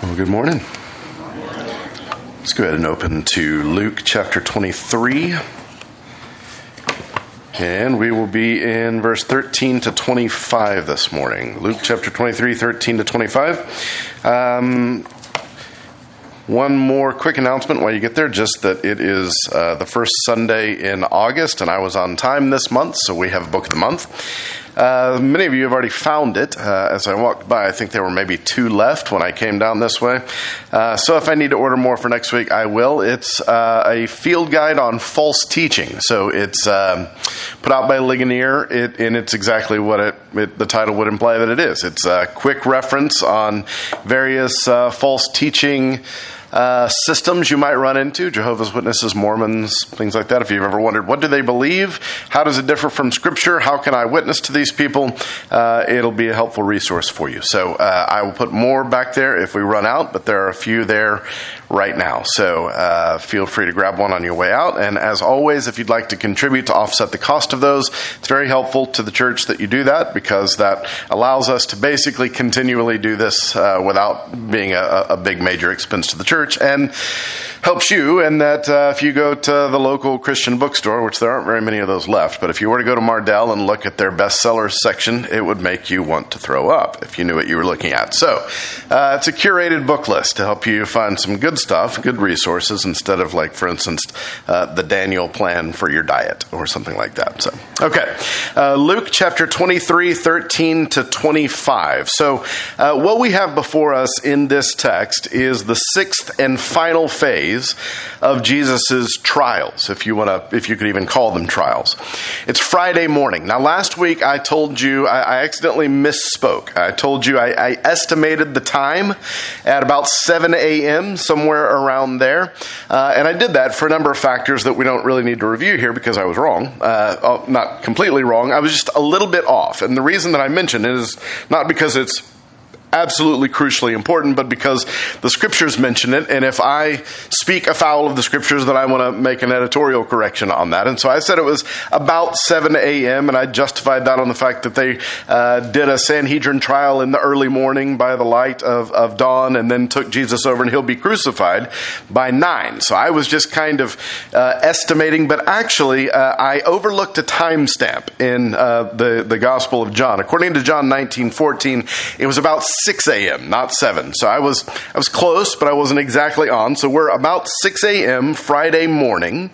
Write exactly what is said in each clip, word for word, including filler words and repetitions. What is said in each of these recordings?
Well, good morning. Let's go ahead and open to Luke chapter twenty-three. And we will be in verse thirteen to twenty-five this morning. Luke chapter twenty-three, thirteen to twenty-five. Um, one more quick announcement while you get there, just that it is uh, the first Sunday in August, and I was on time this month, so we have a book of the month. Uh, many of you have already found it. Uh, as I walked by, I think there were maybe two left when I came down this way. Uh, so if I need to order more for next week, I will. It's uh, a field guide on false teaching. So it's um, put out by Ligonier, it, and it's exactly what it, it, the title would imply that it is. It's a quick reference on various uh, false teaching Uh, systems you might run into, Jehovah's Witnesses, Mormons, things like that. If you've ever wondered, what do they believe? How does it differ from Scripture? How can I witness to these people? Uh, it'll be a helpful resource for you. So uh, I will put more back there if we run out, but there are a few there right now. So uh, feel free to grab one on your way out. And as always, if you'd like to contribute to offset the cost of those, it's very helpful to the church that you do that, because that allows us to basically continually do this uh, without being a, a big major expense to the church. And helps you, and that uh, if you go to the local Christian bookstore, which there aren't very many of those left, but if you were to go to Mardel and look at their bestsellers section, it would make you want to throw up if you knew what you were looking at. So uh, it's a curated book list to help you find some good stuff, good resources, instead of, like, for instance, uh, the Daniel plan for your diet or something like that. So, okay. Uh, Luke chapter twenty-three, thirteen to twenty-five. So uh, what we have before us in this text is the sixth and final phase of Jesus's trials, if you want to, if you could even call them trials. It's Friday morning. Now, last week I told you I, I accidentally misspoke. I told you I, I estimated the time at about seven a.m., somewhere around there, uh, and I did that for a number of factors that we don't really need to review here because I was wrong. Uh, not completely wrong. I was just a little bit off, and the reason that I mention it is not because it's absolutely crucially important, but because the Scriptures mention it, and if I speak afoul of the Scriptures, then I want to make an editorial correction on that. And so I said it was about seven a.m., and I justified that on the fact that they uh, did a Sanhedrin trial in the early morning by the light of, of dawn, and then took Jesus over, and he'll be crucified by nine. So I was just kind of uh, estimating, but actually uh, I overlooked a timestamp in uh, the, the Gospel of John. According to John nineteen fourteen, it was about six a.m., not seven. So I was I was close, but I wasn't exactly on. So we're about six a.m. Friday morning.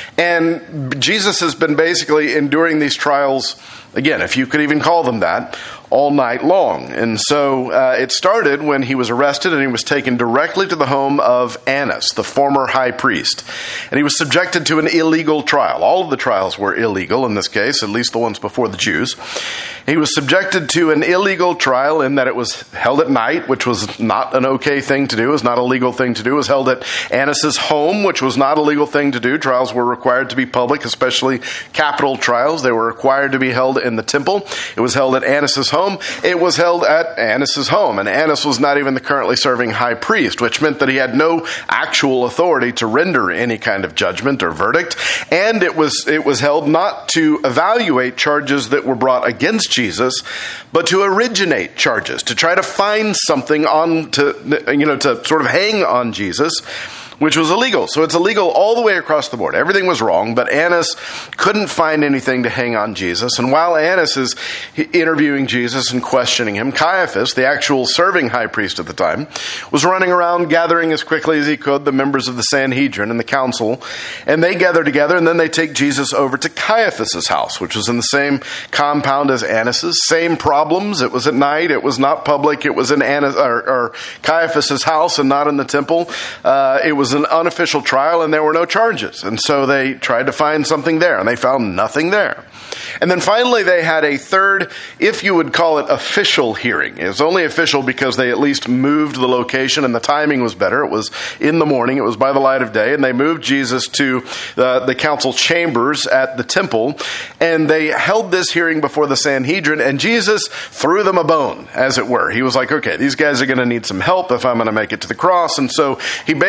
And Jesus has been basically enduring these trials, again, if you could even call them that, all night long. And so uh, it started when he was arrested, and he was taken directly to the home of Annas, the former high priest. And he was subjected to an illegal trial. All of the trials were illegal in this case, at least the ones before the Jews. He was subjected to an illegal trial in that it was held at night, which was not an okay thing to do. It was not a legal thing to do. It was held at Annas' home, which was not a legal thing to do. Trials were required to be public, especially capital trials. They were required to be held in the temple. It was held at Annas' home. It was held at Annas' home. And Annas was not even the currently serving high priest, which meant that he had no actual authority to render any kind of judgment or verdict. And it was it was held not to evaluate charges that were brought against Jesus, but to originate charges, to try to find something on to, you know, to sort of hang on Jesus, which was illegal. So it's illegal all the way across the board. Everything was wrong, but Annas couldn't find anything to hang on Jesus. And while Annas is interviewing Jesus and questioning him, Caiaphas, the actual serving high priest at the time, was running around gathering as quickly as he could the members of the Sanhedrin and the council. And they gather together, and then they take Jesus over to Caiaphas' house, which was in the same compound as Annas'. Same problems. It was at night. It was not public. It was in Annas, or, or Caiaphas' house and not in the temple. Uh, it was an unofficial trial, and there were no charges. And so they tried to find something there, and they found nothing there. And then finally they had a third, if you would call it official hearing. It was only official because they at least moved the location, and the timing was better. It was in the morning. It was by the light of day, and they moved Jesus to the, the council chambers at the temple, and they held this hearing before the Sanhedrin, and Jesus threw them a bone, as it were. He was like, okay, these guys are going to need some help if I'm going to make it to the cross. And so he basically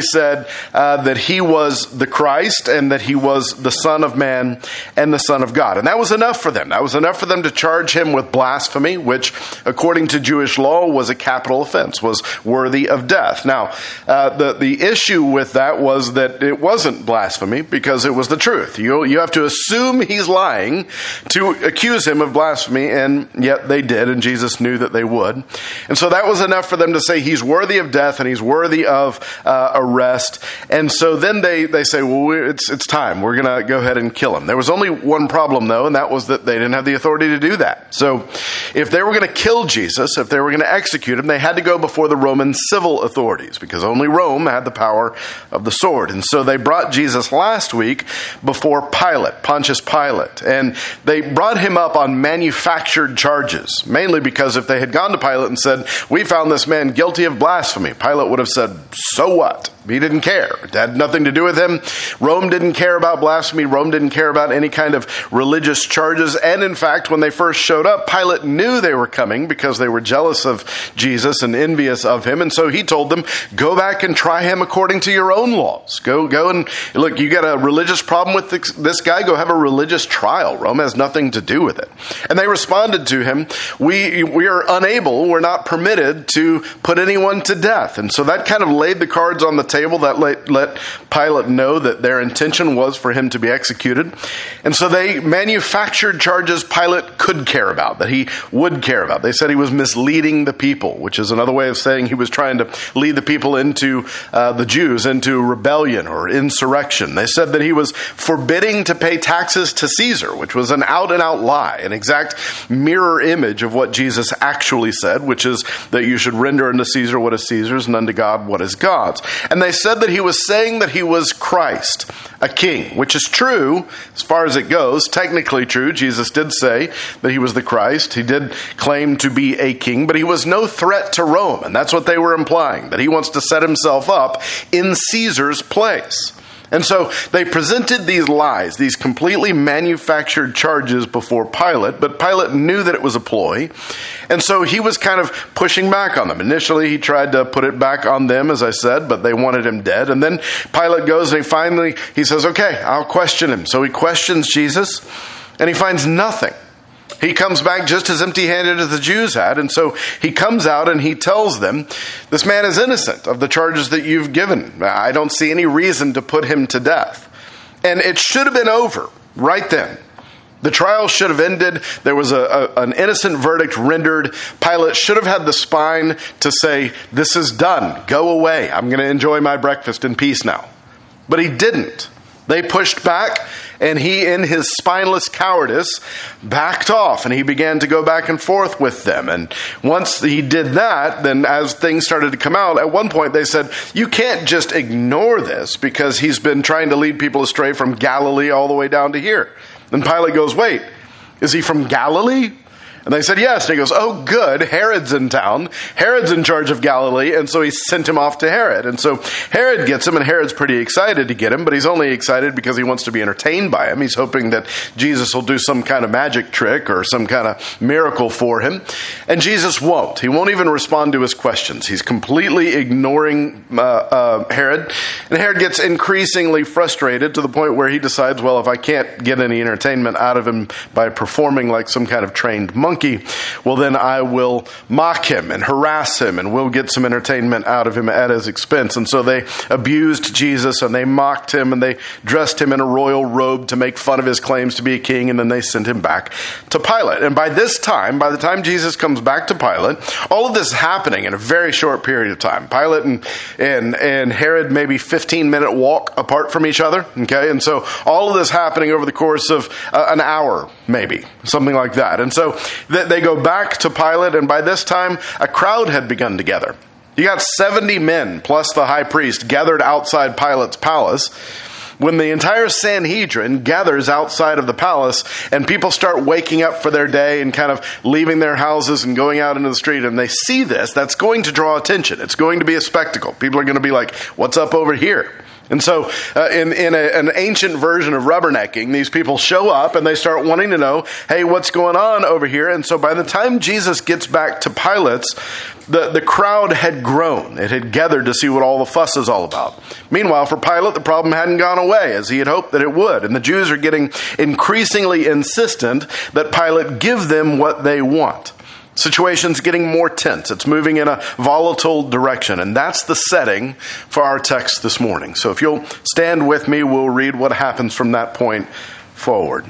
said uh, that he was the Christ and that he was the Son of Man and the Son of God. And that was enough for them. That was enough for them to charge him with blasphemy, which, according to Jewish law, was a capital offense, was worthy of death. Now, uh, the, the issue with that was that it wasn't blasphemy because it was the truth. You, you have to assume he's lying to accuse him of blasphemy, and yet they did, and Jesus knew that they would. And so that was enough for them to say he's worthy of death and he's worthy of uh, arrest. And so then they, they say, well, we're, it's it's time. We're going to go ahead and kill him. There was only one problem, though, and that was that they didn't have the authority to do that. So if they were going to kill Jesus, if they were going to execute him, they had to go before the Roman civil authorities because only Rome had the power of the sword. And so they brought Jesus last week before Pilate, Pontius Pilate. And they brought him up on manufactured charges, mainly because if they had gone to Pilate and said, we found this man guilty of blasphemy, Pilate would have said, so what? He didn't care. It had nothing to do with him. Rome didn't care about blasphemy. Rome didn't care about any kind of religious charges. And in fact, when they first showed up, Pilate knew they were coming because they were jealous of Jesus and envious of him. And so he told them, go back and try him according to your own laws. Go, go and look, you got a religious problem with this guy? Go have a religious trial. Rome has nothing to do with it. And they responded to him, we, we are unable, we're not permitted to put anyone to death. And so that kind of laid the cards on the table. That let, let Pilate know that their intention was for him to be executed. And so they manufactured charges Pilate could care about, that he would care about. They said he was misleading the people, which is another way of saying he was trying to lead the people into, uh, the Jews, into rebellion or insurrection. They said that he was forbidding to pay taxes to Caesar, which was an out-and-out lie, an exact mirror image of what Jesus actually said, which is that you should render unto Caesar what is Caesar's and unto God what is God's. And they said that he was saying that he was Christ, a king, which is true as far as it goes, technically true. Jesus did say that he was the Christ. He did claim to be a king, but he was no threat to Rome. And that's what they were implying, that he wants to set himself up in Caesar's place. And so they presented these lies, these completely manufactured charges before Pilate, but Pilate knew that it was a ploy. And so he was kind of pushing back on them. Initially, he tried to put it back on them, as I said, but they wanted him dead. And then Pilate goes and he finally, he says, okay, I'll question him. So he questions Jesus and he finds nothing. He comes back just as empty-handed as the Jews had. And so he comes out and he tells them, this man is innocent of the charges that you've given. I don't see any reason to put him to death. And it should have been over right then. The trial should have ended. There was a, a, an innocent verdict rendered. Pilate should have had the spine to say, this is done. Go away. I'm going to enjoy my breakfast in peace now. But he didn't. They pushed back, and he, in his spineless cowardice, backed off, and he began to go back and forth with them. And once he did that, then as things started to come out, at one point they said, you can't just ignore this because he's been trying to lead people astray from Galilee all the way down to here. And Pilate goes, wait, is he from Galilee? And they said, yes. And he goes, oh, good. Herod's in town. Herod's in charge of Galilee. And so he sent him off to Herod. And so Herod gets him, and Herod's pretty excited to get him, but he's only excited because he wants to be entertained by him. He's hoping that Jesus will do some kind of magic trick or some kind of miracle for him. And Jesus won't. He won't even respond to his questions. He's completely ignoring uh, uh, Herod. And Herod gets increasingly frustrated to the point where he decides, well, if I can't get any entertainment out of him by performing like some kind of trained monkey, well, then I will mock him and harass him, and we'll get some entertainment out of him at his expense. And so they abused Jesus, and they mocked him, and they dressed him in a royal robe to make fun of his claims to be a king, and then they sent him back to Pilate. And by this time, by the time Jesus comes back to Pilate, all of this is happening in a very short period of time. Pilate and and, and Herod maybe fifteen-minute walk apart from each other, okay? And so all of this happening over the course of uh, an hour, maybe, something like that. And so they go back to Pilate, and by this time, a crowd had begun to gather. You got seventy men, plus the high priest, gathered outside Pilate's palace. When the entire Sanhedrin gathers outside of the palace, and people start waking up for their day and kind of leaving their houses and going out into the street, and they see this, that's going to draw attention. It's going to be a spectacle. People are going to be like, what's up over here? And so uh, in, in a, an ancient version of rubbernecking, these people show up and they start wanting to know, hey, what's going on over here? And so by the time Jesus gets back to Pilate's, the, the crowd had grown. It had gathered to see what all the fuss is all about. Meanwhile, for Pilate, the problem hadn't gone away as he had hoped that it would. And the Jews are getting increasingly insistent that Pilate give them what they want. Situation's getting more tense. It's moving in a volatile direction. And that's the setting for our text this morning. So if you'll stand with me, we'll read what happens from that point forward.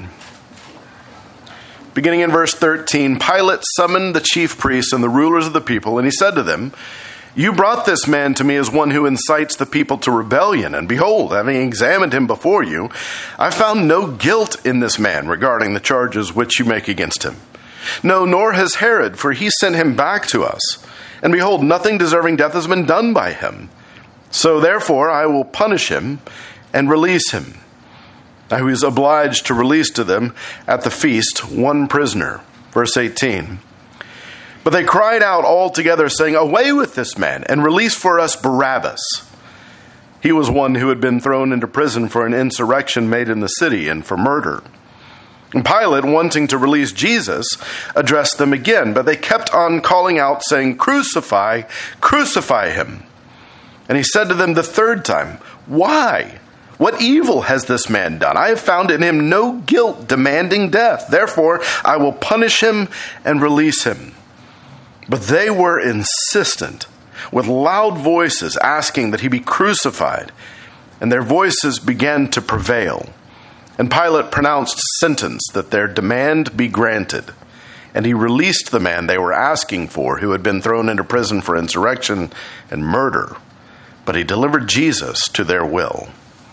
Beginning in verse thirteen, Pilate summoned the chief priests and the rulers of the people, and he said to them, "You brought this man to me as one who incites the people to rebellion. And behold, having examined him before you, I found no guilt in this man regarding the charges which you make against him. No, nor has Herod, for he sent him back to us. And behold, nothing deserving death has been done by him. So therefore I will punish him and release him." Now he was obliged to release to them at the feast one prisoner. Verse eighteen. But they cried out all together, saying, "Away with this man, and release for us Barabbas." He was one who had been thrown into prison for an insurrection made in the city and for murder. And Pilate, wanting to release Jesus, addressed them again, but they kept on calling out, saying, "Crucify, crucify him." And he said to them the third time, "Why? What evil has this man done? I have found in him no guilt demanding death. Therefore, I will punish him and release him." But they were insistent, with loud voices asking that he be crucified, and their voices began to prevail. And Pilate pronounced sentence that their demand be granted. And he released the man they were asking for, who had been thrown into prison for insurrection and murder. But he delivered Jesus to their will.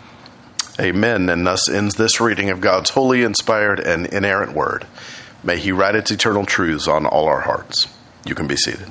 Amen. And thus ends this reading of God's holy, inspired, and inerrant word. May he write its eternal truths on all our hearts. You can be seated.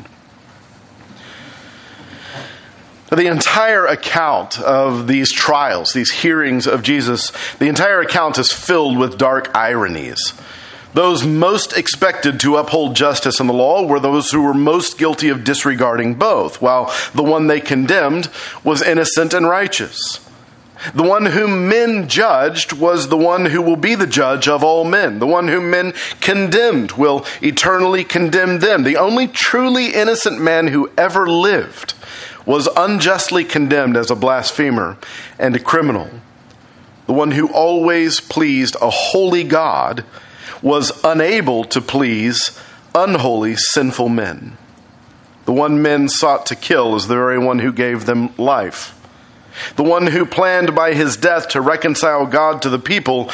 The entire account of these trials, these hearings of Jesus, the entire account is filled with dark ironies. Those most expected to uphold justice and the law were those who were most guilty of disregarding both, while the one they condemned was innocent and righteous. The one whom men judged was the one who will be the judge of all men. The one whom men condemned will eternally condemn them. The only truly innocent man who ever lived was unjustly condemned as a blasphemer and a criminal. The one who always pleased a holy God was unable to please unholy, sinful men. The one men sought to kill is the very one who gave them life. The one who planned by his death to reconcile God to the people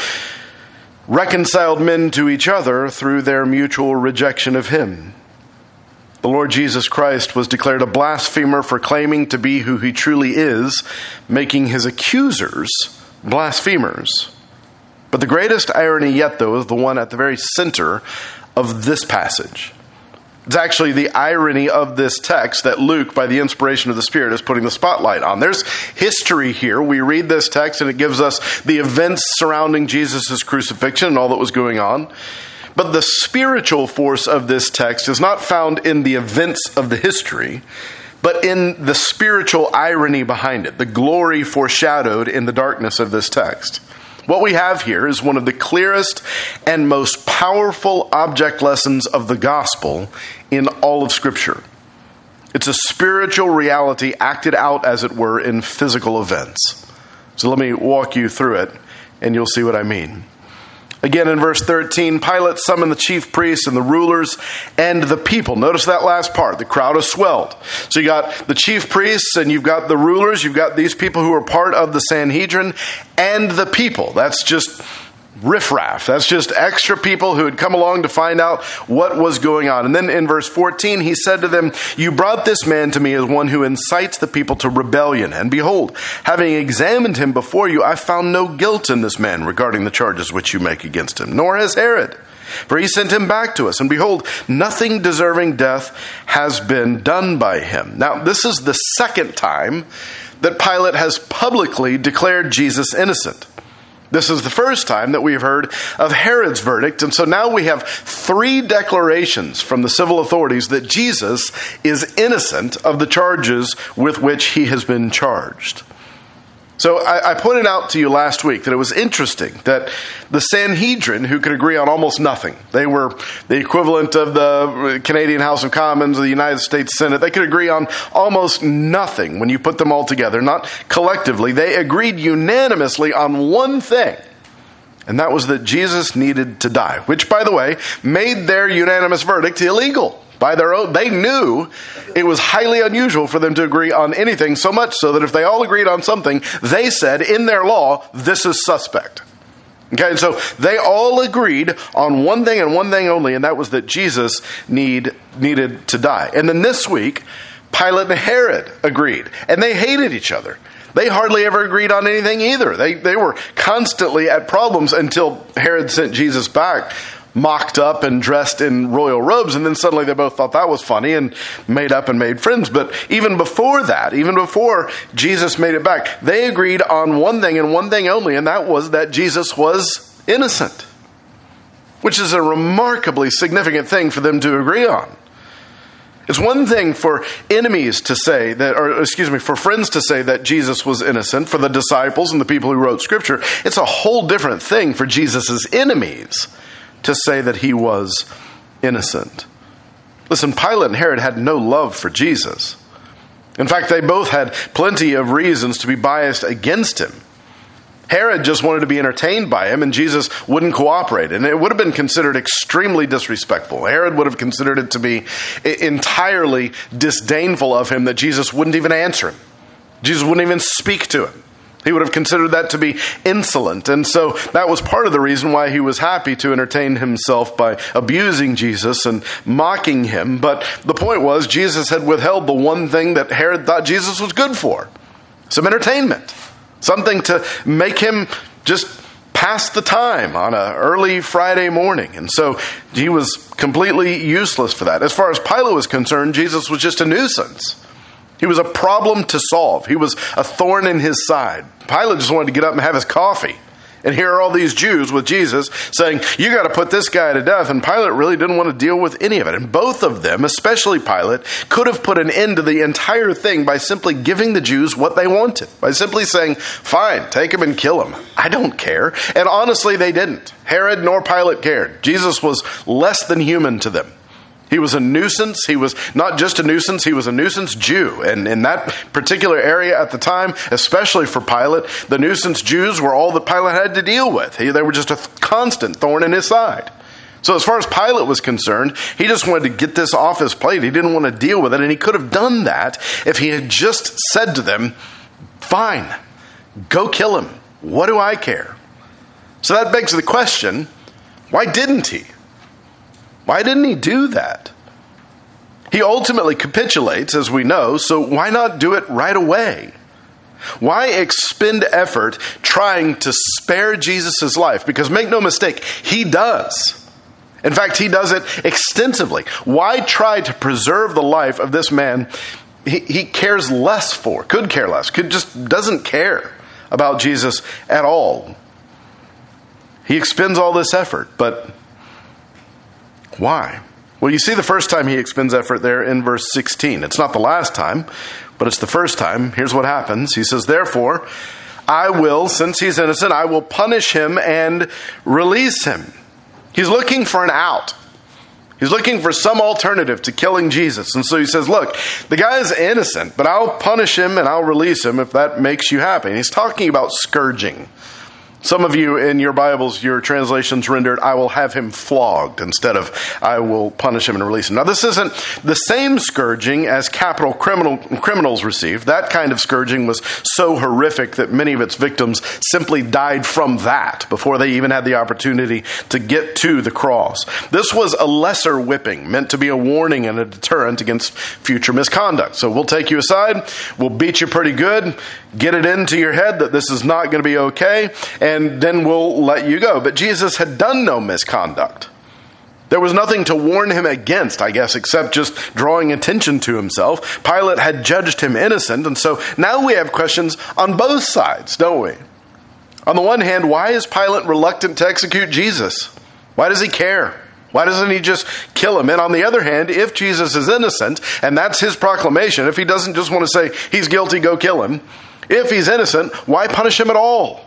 reconciled men to each other through their mutual rejection of him. The Lord Jesus Christ was declared a blasphemer for claiming to be who he truly is, making his accusers blasphemers. But the greatest irony yet, though, is the one at the very center of this passage. It's actually the irony of this text that Luke, by the inspiration of the Spirit, is putting the spotlight on. There's history here. We read this text and it gives us the events surrounding Jesus' crucifixion and all that was going on. But the spiritual force of this text is not found in the events of the history, but in the spiritual irony behind it, the glory foreshadowed in the darkness of this text. What we have here is one of the clearest and most powerful object lessons of the gospel in all of Scripture. It's a spiritual reality acted out, as it were, in physical events. So let me walk you through it, and you'll see what I mean. Again, in verse thirteen, Pilate summoned the chief priests and the rulers and the people. Notice that last part. The crowd has swelled. So you got the chief priests and you've got the rulers. You've got these people who are part of the Sanhedrin and the people. That's just riffraff. That's just extra people who had come along to find out what was going on. And then in verse fourteen, he said to them, "You brought this man to me as one who incites the people to rebellion. And behold, having examined him before you, I found no guilt in this man regarding the charges which you make against him, nor has Herod. For he sent him back to us. And behold, nothing deserving death has been done by him." Now, this is the second time that Pilate has publicly declared Jesus innocent. This is the first time that we've heard of Herod's verdict, and so now we have three declarations from the civil authorities that Jesus is innocent of the charges with which he has been charged. So I, I pointed out to you last week that it was interesting that the Sanhedrin, who could agree on almost nothing, they were the equivalent of the Canadian House of Commons or the United States Senate. They could agree on almost nothing when you put them all together, not collectively. They agreed unanimously on one thing, and that was that Jesus needed to die, which, by the way, made their unanimous verdict illegal. By their own, they knew it was highly unusual for them to agree on anything, so much so that if they all agreed on something, they said in their law, this is suspect. Okay, and so they all agreed on one thing and one thing only, and that was that Jesus need, needed to die. And then this week, Pilate and Herod agreed, and they hated each other. They hardly ever agreed on anything either. They, they were constantly at problems until Herod sent Jesus back, mocked up and dressed in royal robes, and then suddenly they both thought that was funny and made up and made friends. But even before that, even before Jesus made it back, they agreed on one thing and one thing only, and that was that Jesus was innocent, which is a remarkably significant thing for them to agree on. It's one thing for enemies to say that, or excuse me, for friends to say that Jesus was innocent, for the disciples and the people who wrote Scripture. It's a whole different thing for Jesus' enemies to say that he was innocent. Listen, Pilate and Herod had no love for Jesus. In fact, they both had plenty of reasons to be biased against him. Herod just wanted to be entertained by him, and Jesus wouldn't cooperate. And it would have been considered extremely disrespectful. Herod would have considered it to be entirely disdainful of him that Jesus wouldn't even answer him. Jesus wouldn't even speak to him. He would have considered that to be insolent. And so that was part of the reason why he was happy to entertain himself by abusing Jesus and mocking him. But the point was, Jesus had withheld the one thing that Herod thought Jesus was good for. Some entertainment. Something to make him just pass the time on an early Friday morning. And so he was completely useless for that. As far as Pilate was concerned, Jesus was just a nuisance. He was a problem to solve. He was a thorn in his side. Pilate just wanted to get up and have his coffee. And here are all these Jews with Jesus saying, you got to put this guy to death. And Pilate really didn't want to deal with any of it. And both of them, especially Pilate, could have put an end to the entire thing by simply giving the Jews what they wanted. By simply saying, fine, take him and kill him. I don't care. And honestly, they didn't. Herod nor Pilate cared. Jesus was less than human to them. He was a nuisance. He was not just a nuisance, he was a nuisance Jew. And in that particular area at the time, especially for Pilate, the nuisance Jews were all that Pilate had to deal with. He, they were just a constant thorn in his side. So as far as Pilate was concerned, he just wanted to get this off his plate. He didn't want to deal with it. And he could have done that if he had just said to them, fine, go kill him. What do I care? So that begs the question, why didn't he? Why didn't he do that? He ultimately capitulates, as we know, so why not do it right away? Why expend effort trying to spare Jesus' life? Because make no mistake, he does. In fact, he does it extensively. Why try to preserve the life of this man he, he cares less for, could care less, could just doesn't care about Jesus at all? He expends all this effort, but why? Well, you see the first time he expends effort there in verse sixteen. It's not the last time, but it's the first time. Here's what happens. He says, therefore, I will, since he's innocent, I will punish him and release him. He's looking for an out. He's looking for some alternative to killing Jesus. And so he says, look, the guy is innocent, but I'll punish him and I'll release him if that makes you happy. And he's talking about scourging. Some of you in your Bibles, your translations rendered, I will have him flogged instead of I will punish him and release him. Now, this isn't the same scourging as capital criminal, criminals received. That kind of scourging was so horrific that many of its victims simply died from that before they even had the opportunity to get to the cross. This was a lesser whipping, meant to be a warning and a deterrent against future misconduct. So we'll take you aside, we'll beat you pretty good, get it into your head that this is not going to be okay, and then we'll let you go. But Jesus had done no misconduct. There was nothing to warn him against, I guess, except just drawing attention to himself. Pilate had judged him innocent, and so now we have questions on both sides, don't we? On the one hand, why is Pilate reluctant to execute Jesus? Why does he care? Why doesn't he just kill him? And on the other hand, if Jesus is innocent, and that's his proclamation, if he doesn't just want to say, he's guilty, go kill him, If he's innocent, why punish him at all?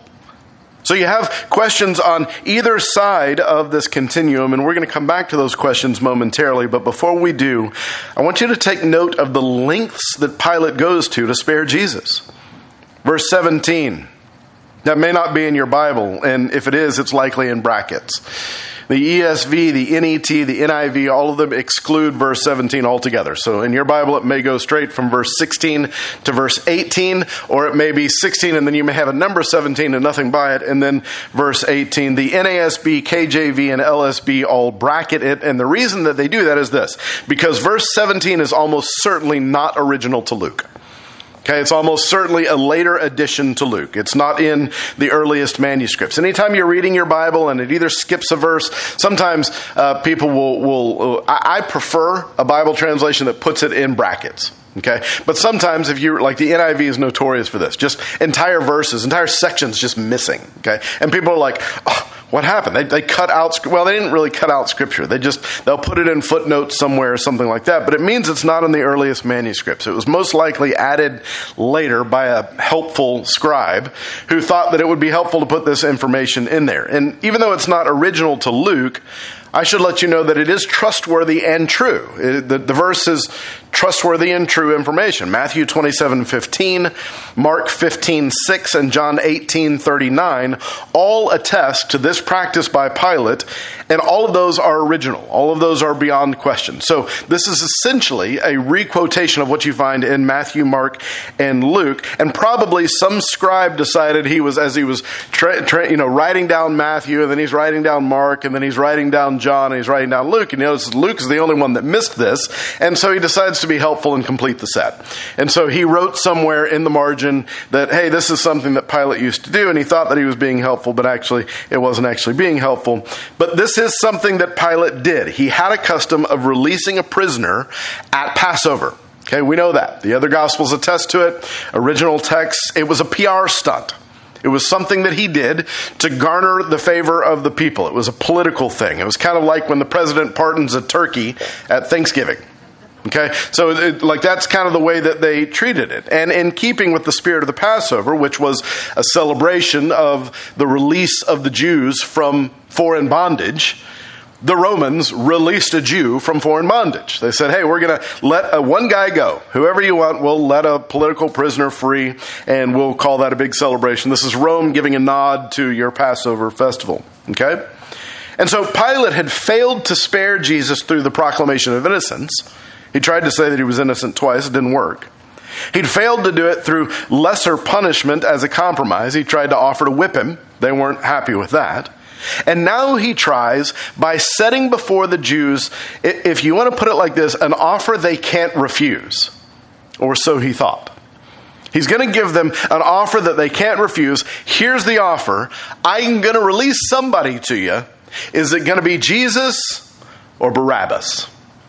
So you have questions on either side of this continuum, and we're going to come back to those questions momentarily. But before we do, I want you to take note of the lengths that Pilate goes to to spare Jesus. Verse seventeen. That may not be in your Bible, and if it is, it's likely in brackets. The E S V, the N E T, the N I V, all of them exclude verse seventeen altogether. So in your Bible, it may go straight from verse sixteen to verse eighteen, or it may be sixteen and then you may have a number seventeen and nothing by it, and then verse eighteen. The N A S B, K J V, and L S B all bracket it, and the reason that they do that is this: because verse seventeen is almost certainly not original to Luke. Okay, it's almost certainly a later addition to Luke. It's not in the earliest manuscripts. Anytime you're reading your Bible and it either skips a verse, sometimes uh, people will, will I, I prefer a Bible translation that puts it in brackets. Okay, but sometimes if you like, the N I V is notorious for this, just entire verses, entire sections just missing. Okay, and people are like, oh, what happened? They, they cut out, well, they didn't really cut out scripture. They just, they'll put it in footnotes somewhere or something like that. But it means it's not in the earliest manuscripts. It was most likely added later by a helpful scribe who thought that it would be helpful to put this information in there. And even though it's not original to Luke, I should let you know that it is trustworthy and true. It, the, the verse is trustworthy and true information. Matthew twenty-seven fifteen, Mark fifteen six, and John eighteen thirty-nine all attest to this practice by Pilate, and all of those are original. All of those are beyond question. So this is essentially a requotation of what you find in Matthew, Mark, and Luke, and probably some scribe decided he was, as he was tra- tra- you know, writing down Matthew, and then he's writing down Mark, and then he's writing down John, and he's writing down Luke, and he notices Luke is the only one that missed this, and so he decides to be helpful and complete the set. And so he wrote somewhere in the margin that, hey, this is something that Pilate used to do, and he thought that he was being helpful, but actually it wasn't actually being helpful. But this is something that Pilate did. He had a custom of releasing a prisoner at Passover. Okay, we know that. The other Gospels attest to it. Original text, it was a P R stunt. It was something that he did to garner the favor of the people. It was a political thing. It was kind of like when the president pardons a turkey at Thanksgiving. Okay, so it, like that's kind of the way that they treated it. And in keeping with the spirit of the Passover, which was a celebration of the release of the Jews from foreign bondage, the Romans released a Jew from foreign bondage. They said, hey, we're going to let a, one guy go. Whoever you want, we'll let a political prisoner free, and we'll call that a big celebration. This is Rome giving a nod to your Passover festival. Okay? And so Pilate had failed to spare Jesus through the proclamation of innocence. He tried to say that he was innocent twice. It didn't work. He'd failed to do it through lesser punishment as a compromise. He tried to offer to whip him. They weren't happy with that. And now he tries by setting before the Jews, if you want to put it like this, an offer they can't refuse. Or so he thought. He's going to give them an offer that they can't refuse. Here's the offer. I'm going to release somebody to you. Is it going to be Jesus or Barabbas?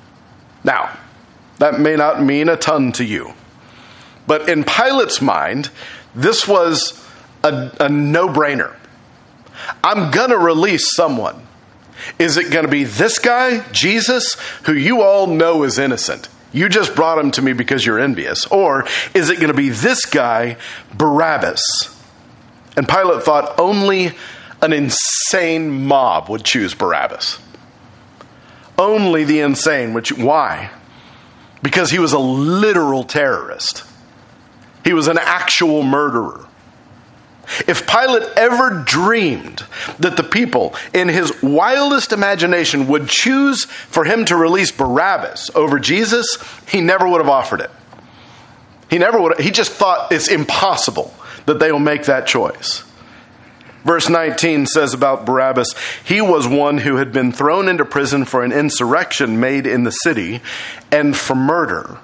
Now, that may not mean a ton to you. But in Pilate's mind, this was a, a no-brainer. I'm going to release someone. Is it going to be this guy, Jesus, who you all know is innocent? You just brought him to me because you're envious. Or is it going to be this guy, Barabbas? And Pilate thought only an insane mob would choose Barabbas. Only the insane. Which, why? Because he was a literal terrorist. He was an actual murderer. If Pilate ever dreamed that the people in his wildest imagination would choose for him to release Barabbas over Jesus, he never would have offered it. He never would have, he just thought it's impossible that they will make that choice. Verse nineteen says about Barabbas, he was one who had been thrown into prison for an insurrection made in the city and for murder.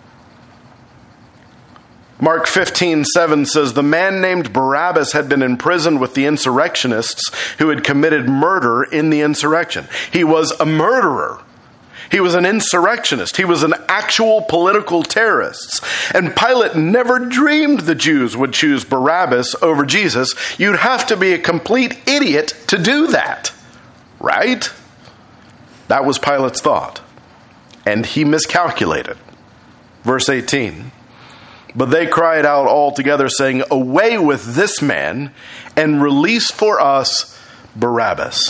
Mark fifteen seven says, the man named Barabbas had been imprisoned with the insurrectionists who had committed murder in the insurrection. He was a murderer. He was an insurrectionist. He was an actual political terrorist. And Pilate never dreamed the Jews would choose Barabbas over Jesus. You'd have to be a complete idiot to do that. Right? That was Pilate's thought. And he miscalculated. Verse eighteen. But they cried out all together, saying, "Away with this man, and release for us Barabbas."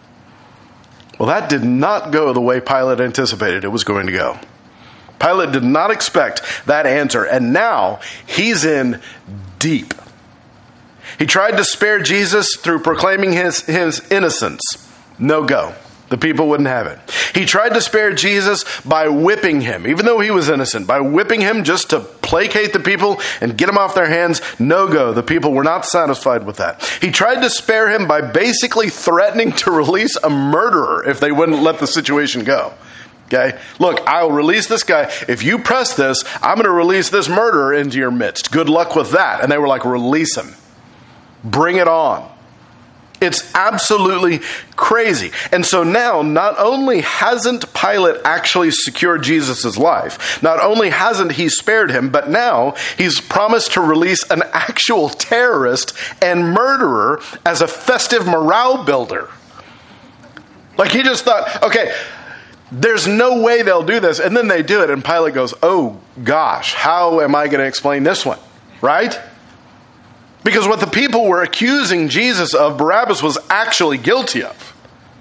Well, that did not go the way Pilate anticipated it was going to go. Pilate did not expect that answer, and now he's in deep. He tried to spare Jesus through proclaiming his, his innocence. No go. The people wouldn't have it. He tried to spare Jesus by whipping him, even though he was innocent, by whipping him just to placate the people and get him off their hands. No go. The people were not satisfied with that. He tried to spare him by basically threatening to release a murderer if they wouldn't let the situation go. Okay? Look, I'll release this guy. If you press this, I'm going to release this murderer into your midst. Good luck with that. And they were like, release him. Bring it on. It's absolutely crazy. And so now, not only hasn't Pilate actually secured Jesus' life, not only hasn't he spared him, but now he's promised to release an actual terrorist and murderer as a festive morale builder. Like he just thought, okay, there's no way they'll do this. And then they do it. And Pilate goes, oh gosh, how am I going to explain this one? Right? Because what the people were accusing Jesus of, Barabbas was actually guilty of.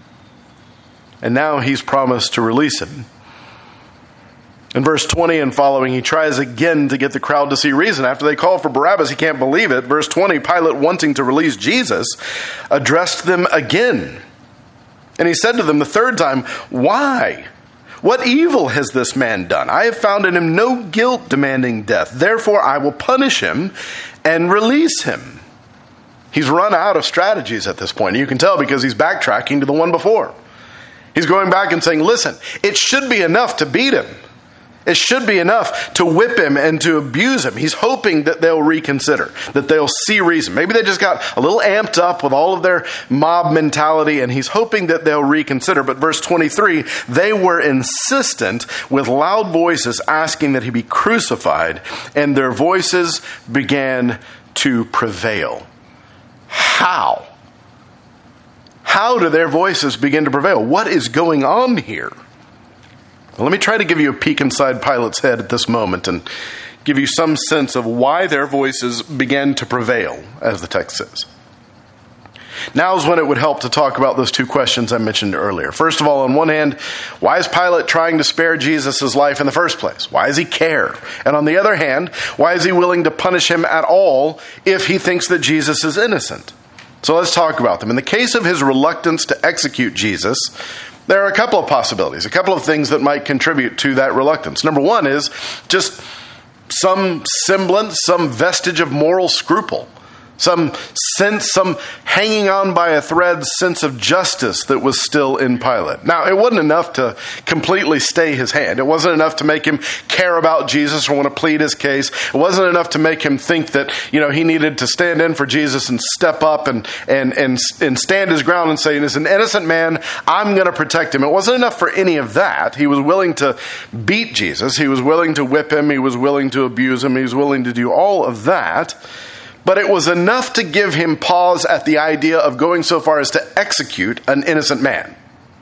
And now he's promised to release him. In verse twenty and following, he tries again to get the crowd to see reason. After they call for Barabbas, he can't believe it. Verse twenty, Pilate, wanting to release Jesus, addressed them again. And he said to them the third time, "Why? What evil has this man done? I have found in him no guilt demanding death. Therefore, I will punish him and release him." He's run out of strategies at this point. You can tell because he's backtracking to the one before. He's going back and saying, listen, it should be enough to beat him. It should be enough to whip him and to abuse him. He's hoping that they'll reconsider, that they'll see reason. Maybe they just got a little amped up with all of their mob mentality, and he's hoping that they'll reconsider. But verse twenty-three, they were insistent with loud voices asking that he be crucified, and their voices began to prevail. How? How do their voices begin to prevail? What is going on here? Well, let me try to give you a peek inside Pilate's head at this moment and give you some sense of why their voices began to prevail, as the text says. Now is when it would help to talk about those two questions I mentioned earlier. First of all, on one hand, why is Pilate trying to spare Jesus' life in the first place? Why does he care? And on the other hand, why is he willing to punish him at all if he thinks that Jesus is innocent? So let's talk about them. In the case of his reluctance to execute Jesus, there are a couple of possibilities, a couple of things that might contribute to that reluctance. Number one is just some semblance, some vestige of moral scruple. Some sense, some hanging on by a thread sense of justice that was still in Pilate. Now, it wasn't enough to completely stay his hand. It wasn't enough to make him care about Jesus or want to plead his case. It wasn't enough to make him think that, you know, he needed to stand in for Jesus and step up and and and, and stand his ground and say, as an innocent man, I'm going to protect him. It wasn't enough for any of that. He was willing to beat Jesus. He was willing to whip him. He was willing to abuse him. He was willing to do all of that. But it was enough to give him pause at the idea of going so far as to execute an innocent man.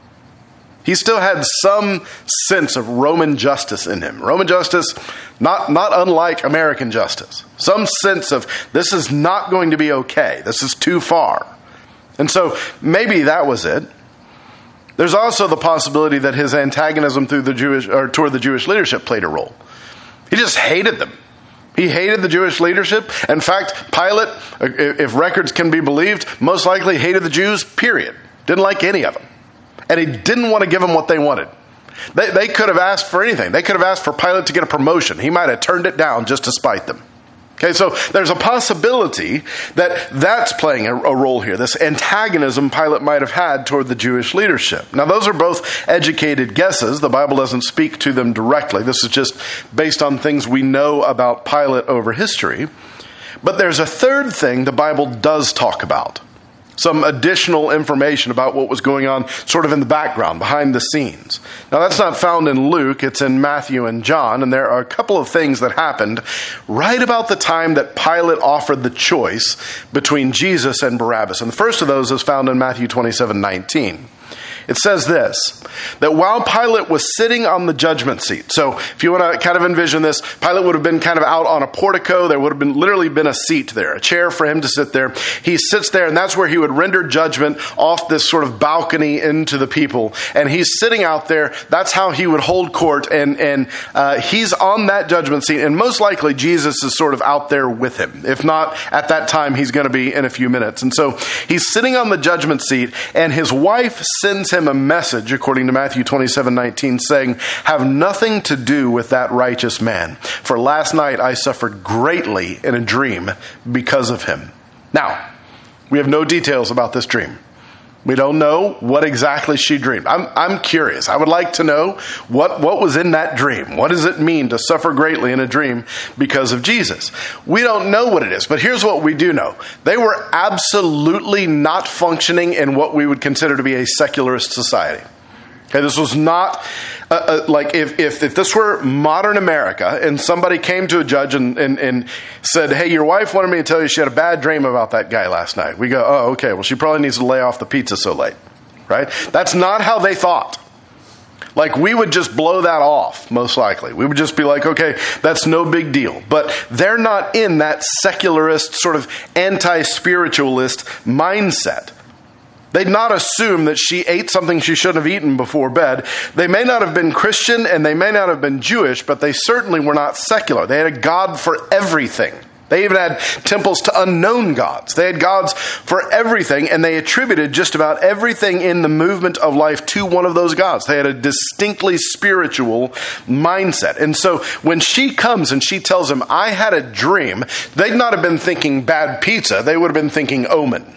He still had some sense of Roman justice in him. Roman justice, not, not unlike American justice. Some sense of, this is not going to be okay. This is too far. And so maybe that was it. There's also the possibility that his antagonism through the Jewish or toward the Jewish leadership played a role. He just hated them. He hated the Jewish leadership. In fact, Pilate, if records can be believed, most likely hated the Jews, period. Didn't like any of them. And he didn't want to give them what they wanted. They, they could have asked for anything. They could have asked for Pilate to get a promotion. He might have turned it down just to spite them. Okay, so there's a possibility that that's playing a, a role here, this antagonism Pilate might have had toward the Jewish leadership. Now, those are both educated guesses. The Bible doesn't speak to them directly. This is just based on things we know about Pilate over history. But there's a third thing the Bible does talk about. Some additional information about what was going on sort of in the background, behind the scenes. Now, that's not found in Luke. It's in Matthew and John. And there are a couple of things that happened right about the time that Pilate offered the choice between Jesus and Barabbas. And the first of those is found in Matthew twenty-seven nineteen. It says this, that while Pilate was sitting on the judgment seat, so if you want to kind of envision this, Pilate would have been kind of out on a portico. There would have been literally been a seat there, a chair for him to sit there. He sits there, and that's where he would render judgment off this sort of balcony into the people. And he's sitting out there. That's how he would hold court, and, and uh, he's on that judgment seat, and most likely Jesus is sort of out there with him. If not, at that time, he's going to be in a few minutes. And so he's sitting on the judgment seat, and his wife sends him a message, according to Matthew twenty-seven nineteen, saying, "Have nothing to do with that righteous man, for last night I suffered greatly in a dream because of him." Now, we have no details about this dream. We don't know what exactly she dreamed. I'm I'm curious. I would like to know what, what was in that dream. What does it mean to suffer greatly in a dream because of Jesus? We don't know what it is, but here's what we do know. They were absolutely not functioning in what we would consider to be a secularist society. Okay, this was not uh, uh, like if, if if this were modern America and somebody came to a judge and, and, and said, "Hey, your wife wanted me to tell you she had a bad dream about that guy last night." We go, "Oh, okay, well, she probably needs to lay off the pizza so late," right? That's not how they thought. Like, we would just blow that off, most likely. We would just be like, okay, that's no big deal. But they're not in that secularist, sort of anti-spiritualist mindset. They'd not assume that she ate something she shouldn't have eaten before bed. They may not have been Christian and they may not have been Jewish, but they certainly were not secular. They had a God for everything. They even had temples to unknown gods. They had gods for everything, and they attributed just about everything in the movement of life to one of those gods. They had a distinctly spiritual mindset. And so when she comes and she tells him, "I had a dream," they'd not have been thinking bad pizza. They would have been thinking omen.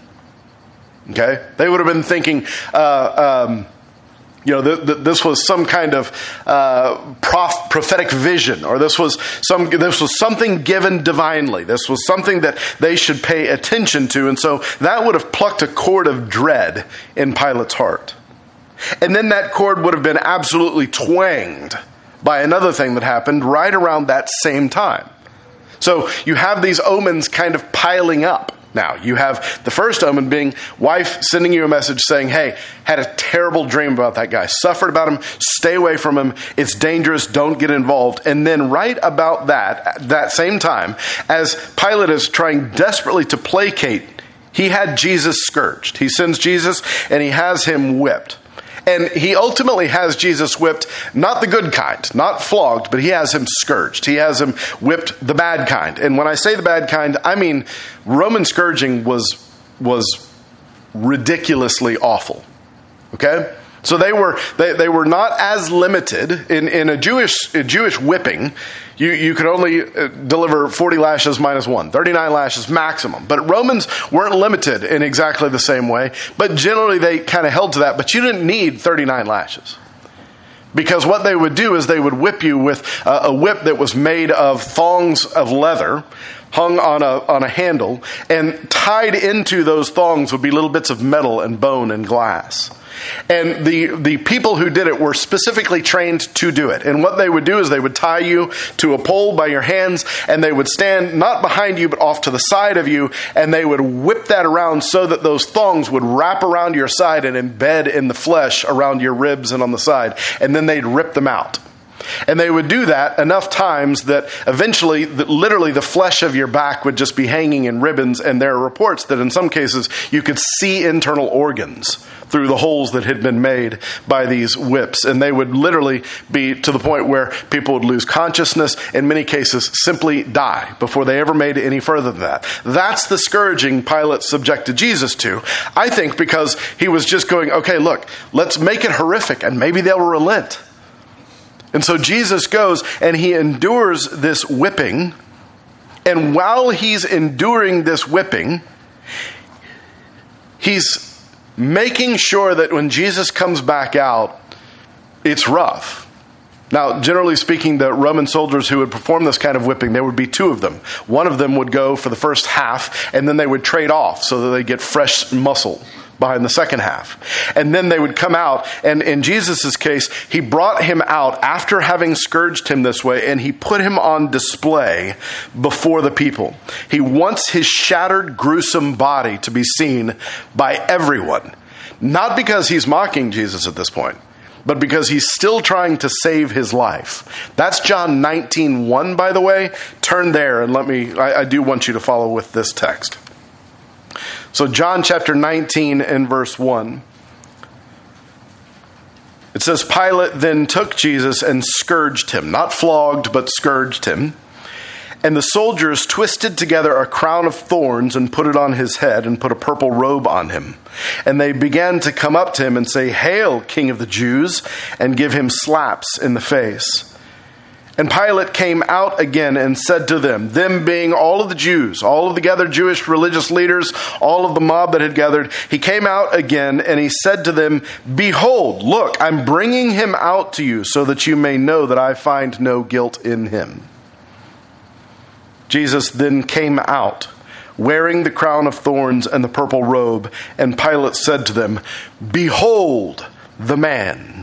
Okay? They would have been thinking, uh, um, you know, th- th- this was some kind of uh, prof- prophetic vision, or this was some this was something given divinely. This was something that they should pay attention to, and so that would have plucked a chord of dread in Pilate's heart. And then that chord would have been absolutely twanged by another thing that happened right around that same time. So you have these omens kind of piling up. Now, you have the first omen being wife sending you a message saying, "Hey, had a terrible dream about that guy. Suffered about him. Stay away from him. It's dangerous. Don't get involved." And then right about that, at that same time, as Pilate is trying desperately to placate, he had Jesus scourged. He sends Jesus and he has him whipped. And he ultimately has Jesus whipped, not the good kind, not flogged, but he has him scourged. He has him whipped the bad kind. And when I say the bad kind, I mean Roman scourging was was ridiculously awful. Okay? So they were they, they were not as limited in, in a Jewish a Jewish whipping. You you could only deliver forty lashes minus one, thirty-nine lashes maximum. But Romans weren't limited in exactly the same way. But generally they kind of held to that. But you didn't need thirty-nine lashes. Because what they would do is they would whip you with a, a whip that was made of thongs of leather, hung on a on a handle, and tied into those thongs would be little bits of metal and bone and glass. And the, the people who did it were specifically trained to do it. And what they would do is they would tie you to a pole by your hands, and they would stand not behind you, but off to the side of you, and they would whip that around so that those thongs would wrap around your side and embed in the flesh around your ribs and on the side. And then they'd rip them out. And they would do that enough times that eventually, the, literally, the flesh of your back would just be hanging in ribbons. And there are reports that in some cases you could see internal organs through the holes that had been made by these whips. And they would literally be to the point where people would lose consciousness, in many cases simply die before they ever made it any further than that. That's the scourging Pilate subjected Jesus to, I think, because he was just going, okay, look, let's make it horrific and maybe they'll relent. And so Jesus goes and he endures this whipping. And while he's enduring this whipping, he's making sure that when Jesus comes back out, it's rough. Now, generally speaking, the Roman soldiers who would perform this kind of whipping, there would be two of them. One of them would go for the first half, and then they would trade off so that they get fresh muscle behind the second half. And then they would come out, and in Jesus' case, he brought him out after having scourged him this way, and he put him on display before the people. He wants his shattered, gruesome body to be seen by everyone, Not because he's mocking Jesus at this point, but because he's still trying to save his life. That's John nineteen one, by the way. Turn there and let me, I, I do want you to follow with this text. So John chapter nineteen and verse one. It says, Pilate then took Jesus and scourged him. Not flogged, but scourged him. And the soldiers twisted together a crown of thorns and put it on his head and put a purple robe on him. And they began to come up to him and say, Hail, King of the Jews, and give him slaps in the face. And Pilate came out again and said to them, them being all of the Jews, all of the gathered Jewish religious leaders, all of the mob that had gathered, he came out again and he said to them, Behold, look, I'm bringing him out to you so that you may know that I find no guilt in him. Jesus then came out, wearing the crown of thorns and the purple robe, and Pilate said to them, Behold the man.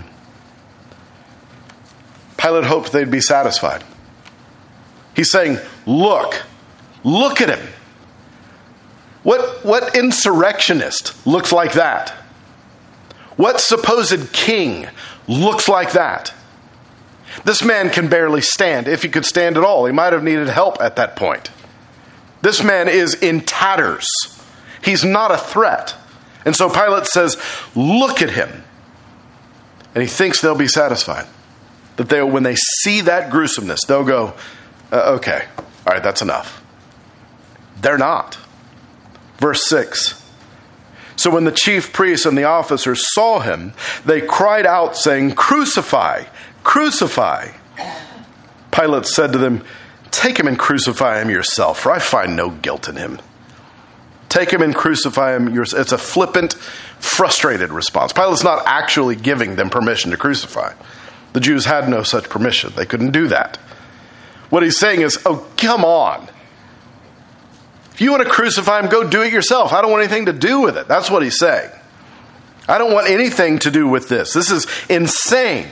Pilate hoped they'd be satisfied. He's saying, look, look at him. What, what insurrectionist looks like that? What supposed king looks like that? This man can barely stand, if he could stand at all. He might have needed help at that point. This man is in tatters. He's not a threat. And so Pilate says, look at him. And he thinks they'll be satisfied. That they, when they see that gruesomeness, they'll go, uh, okay, all right, that's enough. They're not. Verse six. So when the chief priests and the officers saw him, they cried out, saying, Crucify, crucify. Pilate said to them, Take him and crucify him yourself, for I find no guilt in him. Take him and crucify him yourself. It's a flippant, frustrated response. Pilate's not actually giving them permission to crucify. The Jews had no such permission. They couldn't do that. What he's saying is, oh, come on. If you want to crucify him, go do it yourself. I don't want anything to do with it. That's what he's saying. I don't want anything to do with this. This is insane.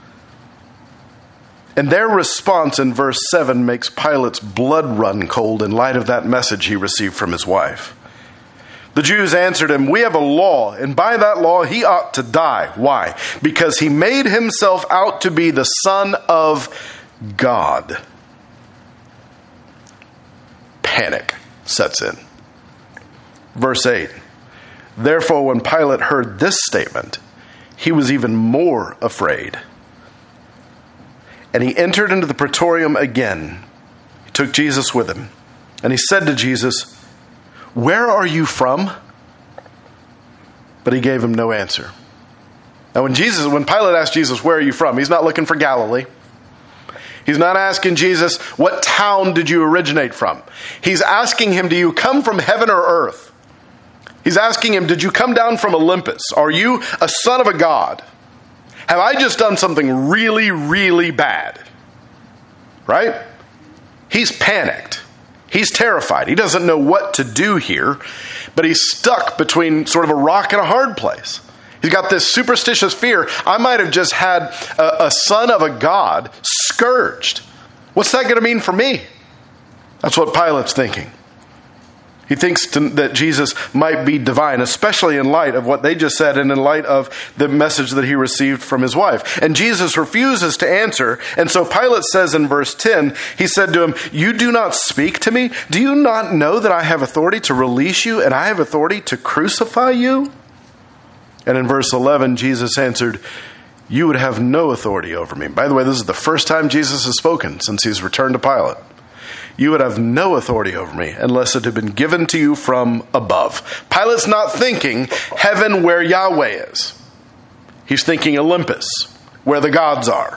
And their response in verse seven makes Pilate's blood run cold in light of that message he received from his wife. The Jews answered him, We have a law, and by that law he ought to die. Why? Because he made himself out to be the Son of God. Panic sets in. Verse eight. Therefore, when Pilate heard this statement, he was even more afraid. And he entered into the praetorium again. He took Jesus with him. And he said to Jesus, Where are you from? But he gave him no answer. Now when Jesus, when Pilate asked Jesus, where are you from? He's not looking for Galilee. He's not asking Jesus, what town did you originate from? He's asking him, do you come from heaven or earth? He's asking him, did you come down from Olympus? Are you a son of a god? Have I just done something really, really bad? Right? He's panicked. He's terrified. He doesn't know what to do here, but he's stuck between sort of a rock and a hard place. He's got this superstitious fear. I might have just had a, a son of a god scourged. What's that going to mean for me? That's what Pilate's thinking. He thinks to, that Jesus might be divine, especially in light of what they just said and in light of the message that he received from his wife. And Jesus refuses to answer. And so Pilate says in verse ten, he said to him, You do not speak to me? Do you not know that I have authority to release you and I have authority to crucify you? And in verse eleven, Jesus answered, You would have no authority over me. By the way, this is the first time Jesus has spoken since he's returned to Pilate. You would have no authority over me unless it had been given to you from above. Pilate's not thinking heaven where Yahweh is. He's thinking Olympus, where the gods are.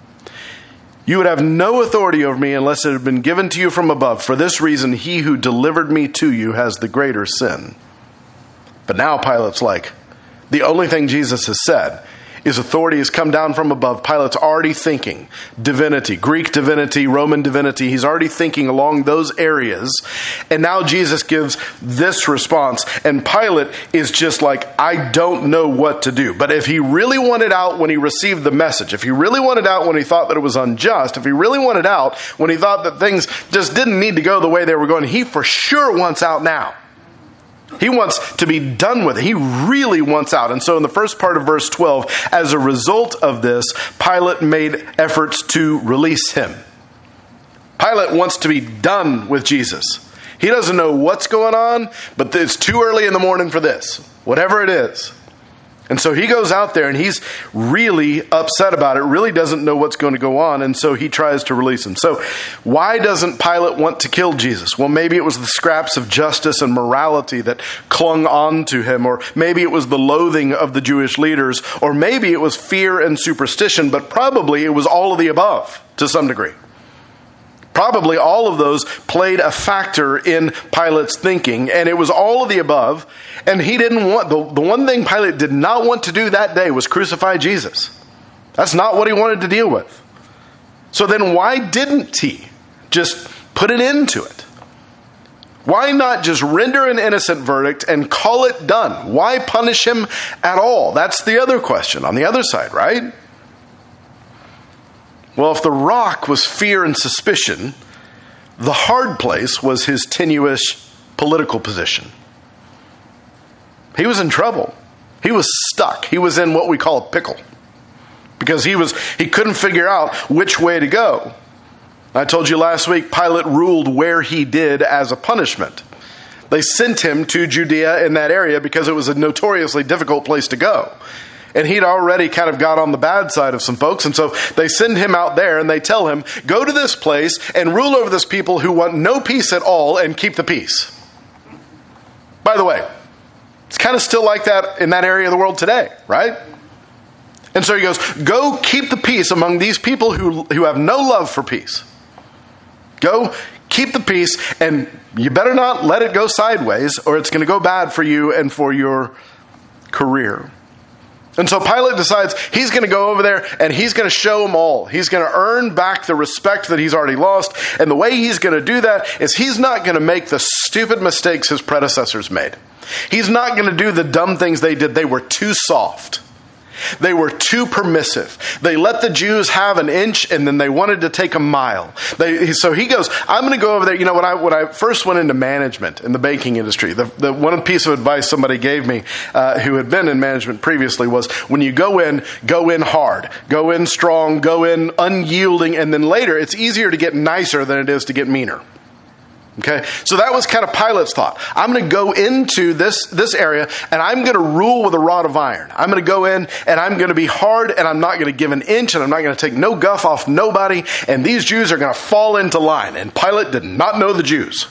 You would have no authority over me unless it had been given to you from above. For this reason, he who delivered me to you has the greater sin. But now Pilate's like, the only thing Jesus has said is authority has come down from above. Pilate's already thinking divinity, Greek divinity, Roman divinity. He's already thinking along those areas. And now Jesus gives this response. And Pilate is just like, I don't know what to do. But if he really wanted out when he received the message, if he really wanted out when he thought that it was unjust, if he really wanted out when he thought that things just didn't need to go the way they were going, he for sure wants out now. He wants to be done with it. He really wants out. And so in the first part of verse twelve, as a result of this, Pilate made efforts to release him. Pilate wants to be done with Jesus. He doesn't know what's going on, but it's too early in the morning for this, whatever it is. And so he goes out there and he's really upset about it, really doesn't know what's going to go on, and so he tries to release him. So why doesn't Pilate want to kill Jesus? Well, maybe it was the scraps of justice and morality that clung on to him, or maybe it was the loathing of the Jewish leaders, or maybe it was fear and superstition, but probably it was all of the above to some degree. Probably all of those played a factor in Pilate's thinking, and it was all of the above. And he didn't want, the, the one thing Pilate did not want to do that day was crucify Jesus. That's not what he wanted to deal with. So then why didn't he just put an end to it? Why not just render an innocent verdict and call it done? Why punish him at all? That's the other question on the other side, right? Well, if the rock was fear and suspicion, the hard place was his tenuous political position. He was in trouble. He was stuck. He was in what we call a pickle. Because he was he couldn't figure out which way to go. I told you last week, Pilate ruled where he did as a punishment. They sent him to Judea in that area because it was a notoriously difficult place to go. And he'd already kind of got on the bad side of some folks. And so they send him out there and they tell him, go to this place and rule over this people who want no peace at all and keep the peace. By the way, it's kind of still like that in that area of the world today, right? And so he goes, go keep the peace among these people who, who have no love for peace. Go keep the peace, and you better not let it go sideways or it's going to go bad for you and for your career. And so Pilate decides he's going to go over there and he's going to show them all. He's going to earn back the respect that he's already lost. And the way he's going to do that is he's not going to make the stupid mistakes his predecessors made. He's not going to do the dumb things they did. They were too soft. They were too permissive. They let the Jews have an inch and then they wanted to take a mile. They, so he goes, I'm going to go over there. You know, when I when I first went into management in the baking industry, the, the one piece of advice somebody gave me uh, who had been in management previously was, when you go in, go in hard, go in strong, go in unyielding, and then later it's easier to get nicer than it is to get meaner. Okay, so that was kind of Pilate's thought. I'm going to go into this, this area and I'm going to rule with a rod of iron. I'm going to go in and I'm going to be hard and I'm not going to give an inch and I'm not going to take no guff off nobody. And these Jews are going to fall into line. And Pilate did not know the Jews.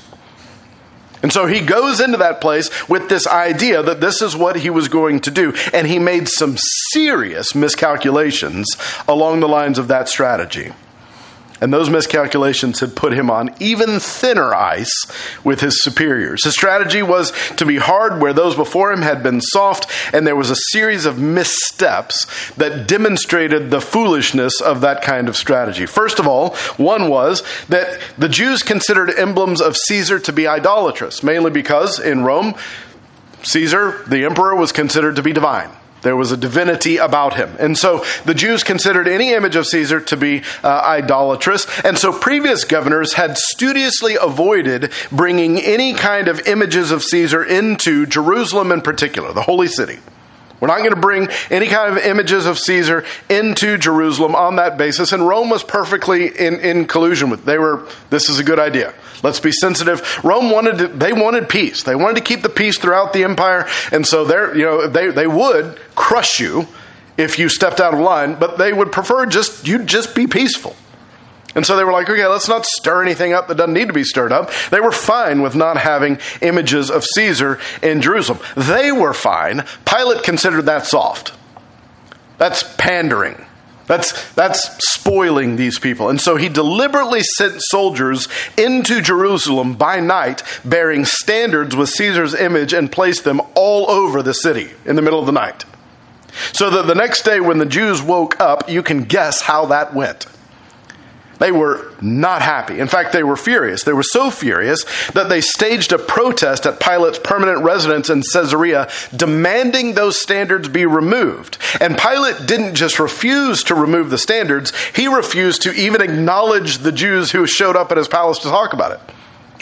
And so he goes into that place with this idea that this is what he was going to do. And he made some serious miscalculations along the lines of that strategy. And those miscalculations had put him on even thinner ice with his superiors. His strategy was to be hard where those before him had been soft, and there was a series of missteps that demonstrated the foolishness of that kind of strategy. First of all, one was that the Jews considered emblems of Caesar to be idolatrous, mainly because in Rome, Caesar, the emperor, was considered to be divine. There was a divinity about him. And so the Jews considered any image of Caesar to be uh, idolatrous. And so previous governors had studiously avoided bringing any kind of images of Caesar into Jerusalem in particular, the holy city. We're not going to bring any kind of images of Caesar into Jerusalem on that basis. And Rome was perfectly in, in collusion with. They were, this is a good idea. Let's be sensitive. Rome wanted to, they wanted peace. They wanted to keep the peace throughout the empire. And so they're, you know, they, they would crush you if you stepped out of line, but they would prefer just, you just be peaceful. And so they were like, okay, let's not stir anything up that doesn't need to be stirred up. They were fine with not having images of Caesar in Jerusalem. They were fine. Pilate considered that soft. That's pandering. That's that's spoiling these people. And so he deliberately sent soldiers into Jerusalem by night bearing standards with Caesar's image and placed them all over the city in the middle of the night. So that the next day when the Jews woke up, you can guess how that went. They were not happy. In fact, they were furious. They were so furious that they staged a protest at Pilate's permanent residence in Caesarea, demanding those standards be removed. And Pilate didn't just refuse to remove the standards, he refused to even acknowledge the Jews who showed up at his palace to talk about it.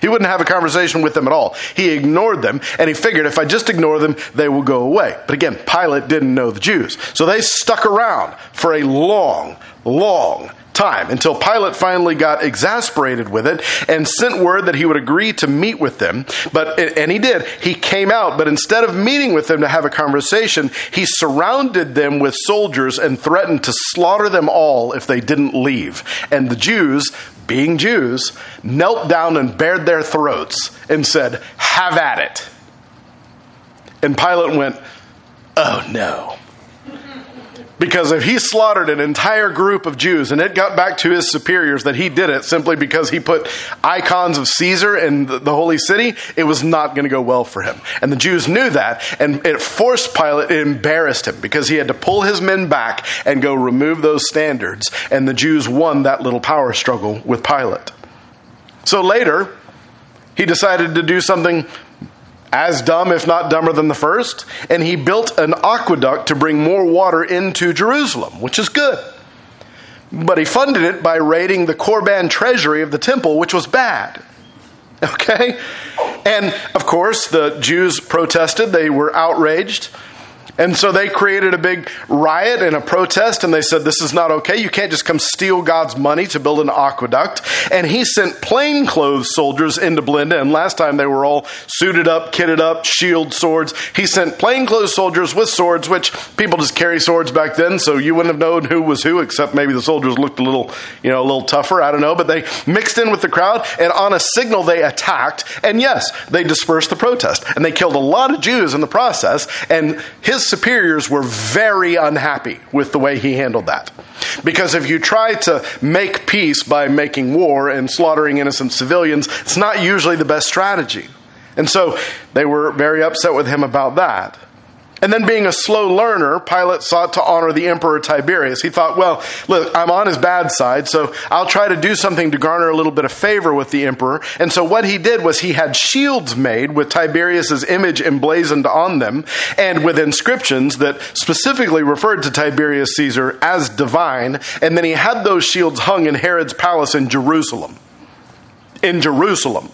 He wouldn't have a conversation with them at all. He ignored them, and he figured if I just ignore them, they will go away. But again, Pilate didn't know the Jews. So they stuck around for a long, long time until Pilate finally got exasperated with it and sent word that he would agree to meet with them. But and he did. He came out, but instead of meeting with them to have a conversation, he surrounded them with soldiers and threatened to slaughter them all if they didn't leave. And the Jews, being Jews, knelt down and bared their throats and said, "Have at it." And Pilate went, "Oh no." Because if he slaughtered an entire group of Jews and it got back to his superiors that he did it simply because he put icons of Caesar in the, the holy city, it was not going to go well for him. And the Jews knew that, and it forced Pilate, it embarrassed him because he had to pull his men back and go remove those standards. And the Jews won that little power struggle with Pilate. So later, he decided to do something as dumb, if not dumber than the first, and he built an aqueduct to bring more water into Jerusalem, which is good. But he funded it by raiding the Korban treasury of the temple, which was bad. Okay? And, of course, the Jews protested. They were outraged. And so they created a big riot and a protest, and they said, this is not okay. You can't just come steal God's money to build an aqueduct. And he sent plainclothes soldiers in to blend in. Last time they were all suited up, kitted up, shield, swords. He sent plainclothes soldiers with swords, which people just carry swords back then, so you wouldn't have known who was who, except maybe the soldiers looked a little, you know, a little tougher. I don't know. But they mixed in with the crowd, and on a signal they attacked. And yes, they dispersed the protest. And they killed a lot of Jews in the process. And his superiors were very unhappy with the way he handled that. Because if you try to make peace by making war and slaughtering innocent civilians, it's not usually the best strategy. And so they were very upset with him about that. And then being a slow learner, Pilate sought to honor the Emperor Tiberius. He thought, well, look, I'm on his bad side, so I'll try to do something to garner a little bit of favor with the emperor. And so what he did was he had shields made with Tiberius's image emblazoned on them and with inscriptions that specifically referred to Tiberius Caesar as divine. And then he had those shields hung in Herod's palace in Jerusalem. In Jerusalem.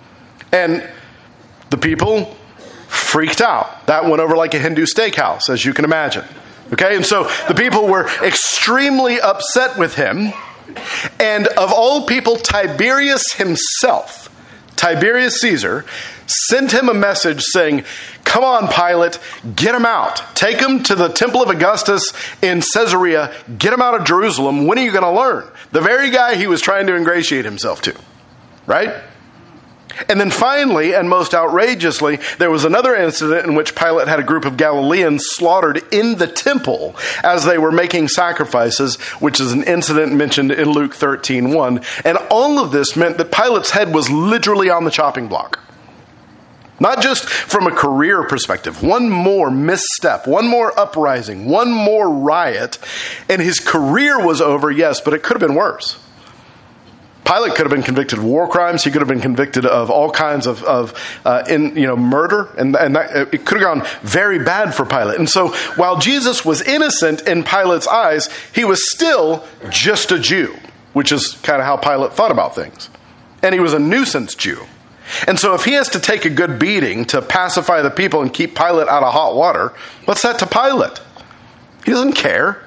And the people freaked out. That went over like a Hindu steakhouse, as you can imagine. Okay, and so the people were extremely upset with him. And of all people, Tiberius himself, Tiberius Caesar, sent him a message saying, come on, Pilate, get him out. Take him to the temple of Augustus in Caesarea. Get him out of Jerusalem. When are you going to learn? The very guy he was trying to ingratiate himself to. Right? And then finally, and most outrageously, there was another incident in which Pilate had a group of Galileans slaughtered in the temple as they were making sacrifices, which is an incident mentioned in Luke thirteen one. And all of this meant that Pilate's head was literally on the chopping block. Not just from a career perspective. One more misstep, one more uprising, one more riot, and his career was over, yes, but it could have been worse. Pilate could have been convicted of war crimes. He could have been convicted of all kinds of, of uh, in, you know, murder. And, and that, it could have gone very bad for Pilate. And so while Jesus was innocent in Pilate's eyes, he was still just a Jew, which is kind of how Pilate thought about things. And he was a nuisance Jew. And so if he has to take a good beating to pacify the people and keep Pilate out of hot water, what's that to Pilate? He doesn't care.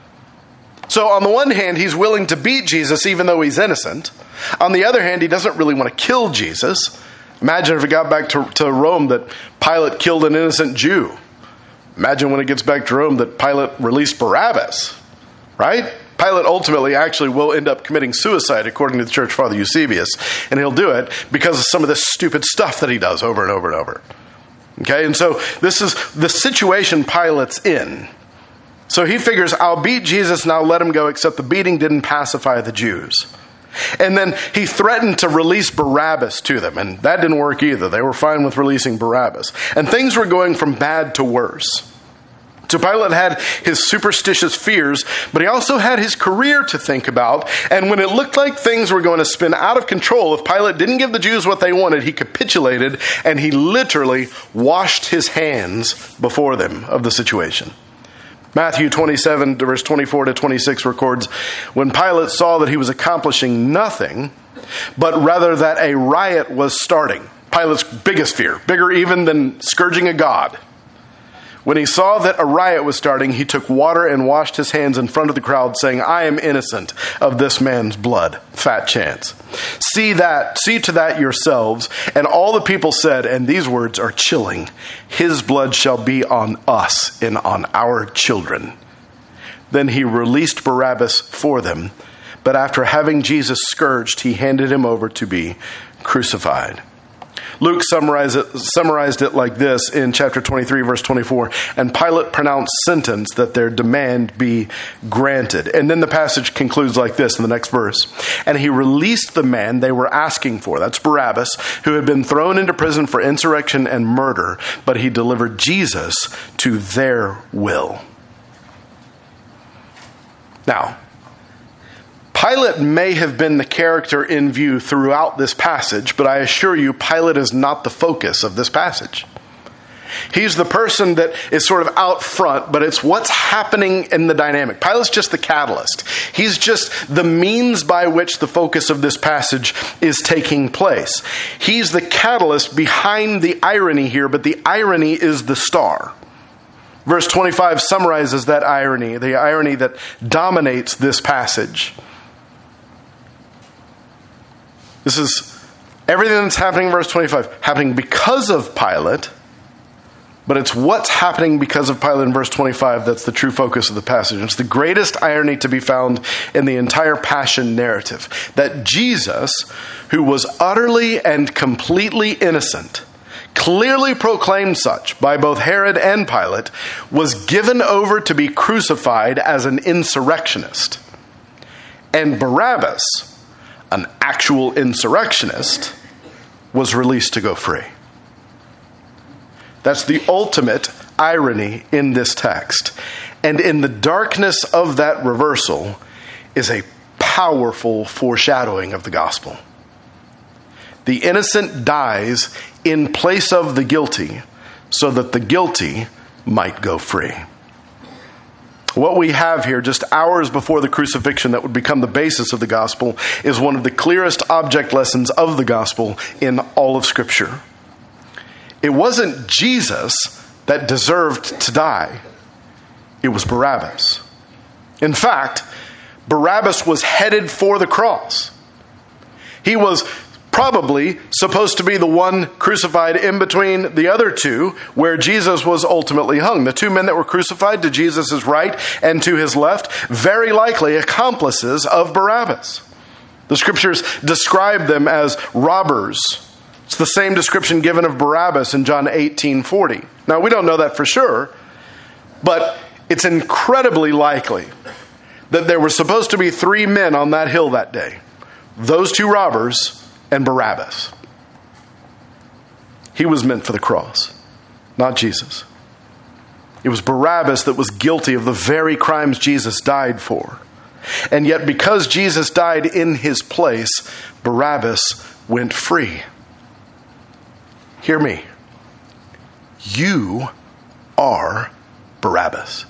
So on the one hand, he's willing to beat Jesus even though he's innocent. On the other hand, he doesn't really want to kill Jesus. Imagine if it got back to, to Rome that Pilate killed an innocent Jew. Imagine when it gets back to Rome that Pilate released Barabbas, right? Pilate ultimately actually will end up committing suicide, according to the church father Eusebius. And he'll do it because of some of this stupid stuff that he does over and over and over. Okay, and so this is the situation Pilate's in. So he figures, I'll beat Jesus and I'll let him go, except the beating didn't pacify the Jews. And then he threatened to release Barabbas to them, and that didn't work either. They were fine with releasing Barabbas. And things were going from bad to worse. So Pilate had his superstitious fears, but he also had his career to think about. And when it looked like things were going to spin out of control, if Pilate didn't give the Jews what they wanted, he capitulated, and he literally washed his hands before them of the situation. Matthew twenty-seven, verse twenty-four to twenty-six records, when Pilate saw that he was accomplishing nothing, but rather that a riot was starting. Pilate's biggest fear, bigger even than scourging a god. When he saw that a riot was starting, he took water and washed his hands in front of the crowd, saying, I am innocent of this man's blood. Fat chance. See that, see to that yourselves. And all the people said, and these words are chilling, his blood shall be on us and on our children. Then he released Barabbas for them. But after having Jesus scourged, he handed him over to be crucified. Luke summarized it, summarized it like this in chapter twenty-three, verse twenty-four. And Pilate pronounced sentence that their demand be granted. And then the passage concludes like this in the next verse. And he released the man they were asking for. That's Barabbas, who had been thrown into prison for insurrection and murder. But he delivered Jesus to their will. Now, Pilate may have been the character in view throughout this passage, but I assure you, Pilate is not the focus of this passage. He's the person that is sort of out front, but it's what's happening in the dynamic. Pilate's just the catalyst. He's just the means by which the focus of this passage is taking place. He's the catalyst behind the irony here, but the irony is the star. Verse twenty-five summarizes that irony, the irony that dominates this passage. This is everything that's happening in verse twenty-five, happening because of Pilate, but it's what's happening because of Pilate in verse twenty-five that's the true focus of the passage. It's the greatest irony to be found in the entire Passion narrative, that Jesus, who was utterly and completely innocent, clearly proclaimed such by both Herod and Pilate, was given over to be crucified as an insurrectionist. And Barabbas, an actual insurrectionist, was released to go free. That's the ultimate irony in this text. And in the darkness of that reversal is a powerful foreshadowing of the gospel. The innocent dies in place of the guilty so that the guilty might go free. What we have here, just hours before the crucifixion that would become the basis of the gospel, is one of the clearest object lessons of the gospel in all of Scripture. It wasn't Jesus that deserved to die. It was Barabbas. In fact, Barabbas was headed for the cross. He was probably supposed to be the one crucified in between the other two, where Jesus was ultimately hung. The two men that were crucified to Jesus' right and to his left, very likely accomplices of Barabbas. The scriptures describe them as robbers. It's the same description given of Barabbas in John eighteen forty. Now, we don't know that for sure, but it's incredibly likely that there were supposed to be three men on that hill that day. Those two robbers and Barabbas. He was meant for the cross, not Jesus. It was Barabbas that was guilty of the very crimes Jesus died for. And yet, because Jesus died in his place, Barabbas went free. Hear me. You are Barabbas.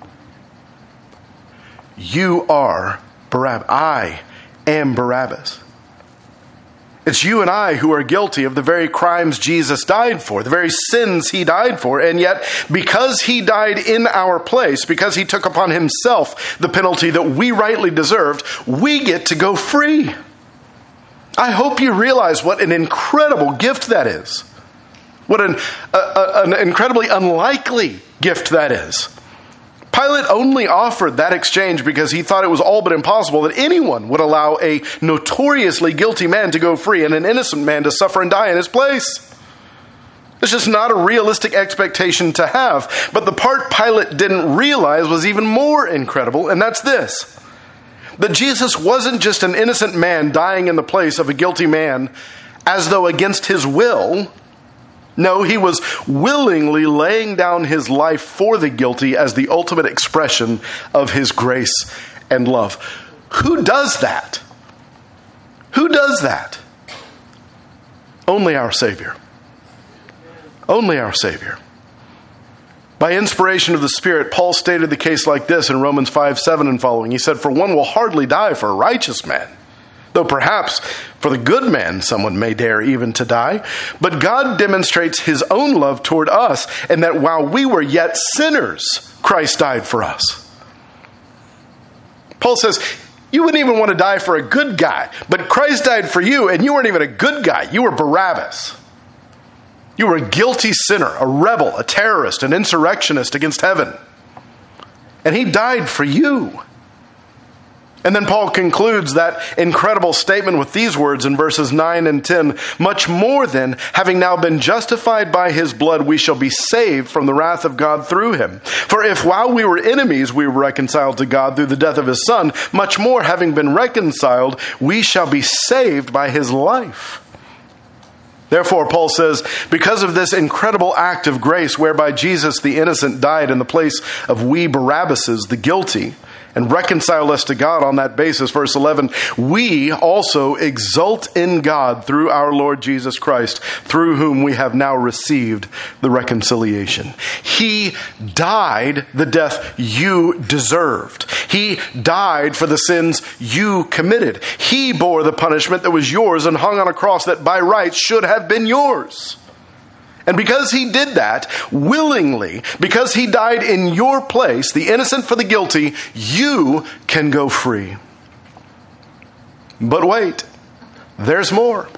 You are Barabbas. I am Barabbas. It's you and I who are guilty of the very crimes Jesus died for, the very sins he died for. And yet, because he died in our place, because he took upon himself the penalty that we rightly deserved, we get to go free. I hope you realize what an incredible gift that is. What an, a, a, an incredibly unlikely gift that is. Pilate only offered that exchange because he thought it was all but impossible that anyone would allow a notoriously guilty man to go free and an innocent man to suffer and die in his place. It's just not a realistic expectation to have. But the part Pilate didn't realize was even more incredible, and that's this: that Jesus wasn't just an innocent man dying in the place of a guilty man as though against his will. No, he was willingly laying down his life for the guilty as the ultimate expression of his grace and love. Who does that? Who does that? Only our Savior. Only our Savior. By inspiration of the Spirit, Paul stated the case like this in Romans five seven and following. He said, "For one will hardly die for a righteous man, though perhaps for the good man someone may dare even to die. But God demonstrates his own love toward us, in that while we were yet sinners, Christ died for us. Paul says, you wouldn't even want to die for a good guy, but Christ died for you, and you weren't even a good guy. You were Barabbas. You were a guilty sinner, a rebel, a terrorist, an insurrectionist against heaven. And he died for you. And then Paul concludes that incredible statement with these words in verses nine and ten. Much more then, having now been justified by his blood, we shall be saved from the wrath of God through him. For if while we were enemies, we were reconciled to God through the death of his Son, much more having been reconciled, we shall be saved by his life. Therefore, Paul says, because of this incredible act of grace whereby Jesus the innocent died in the place of we Barabbases, the guilty, and reconciled us to God on that basis, verse eleven, we also exult in God through our Lord Jesus Christ, through whom we have now received the reconciliation. He died the death you deserved. He died for the sins you committed. He bore the punishment that was yours and hung on a cross that by rights should have been yours. And because he did that willingly, because he died in your place, the innocent for the guilty, you can go free. But wait, there's more.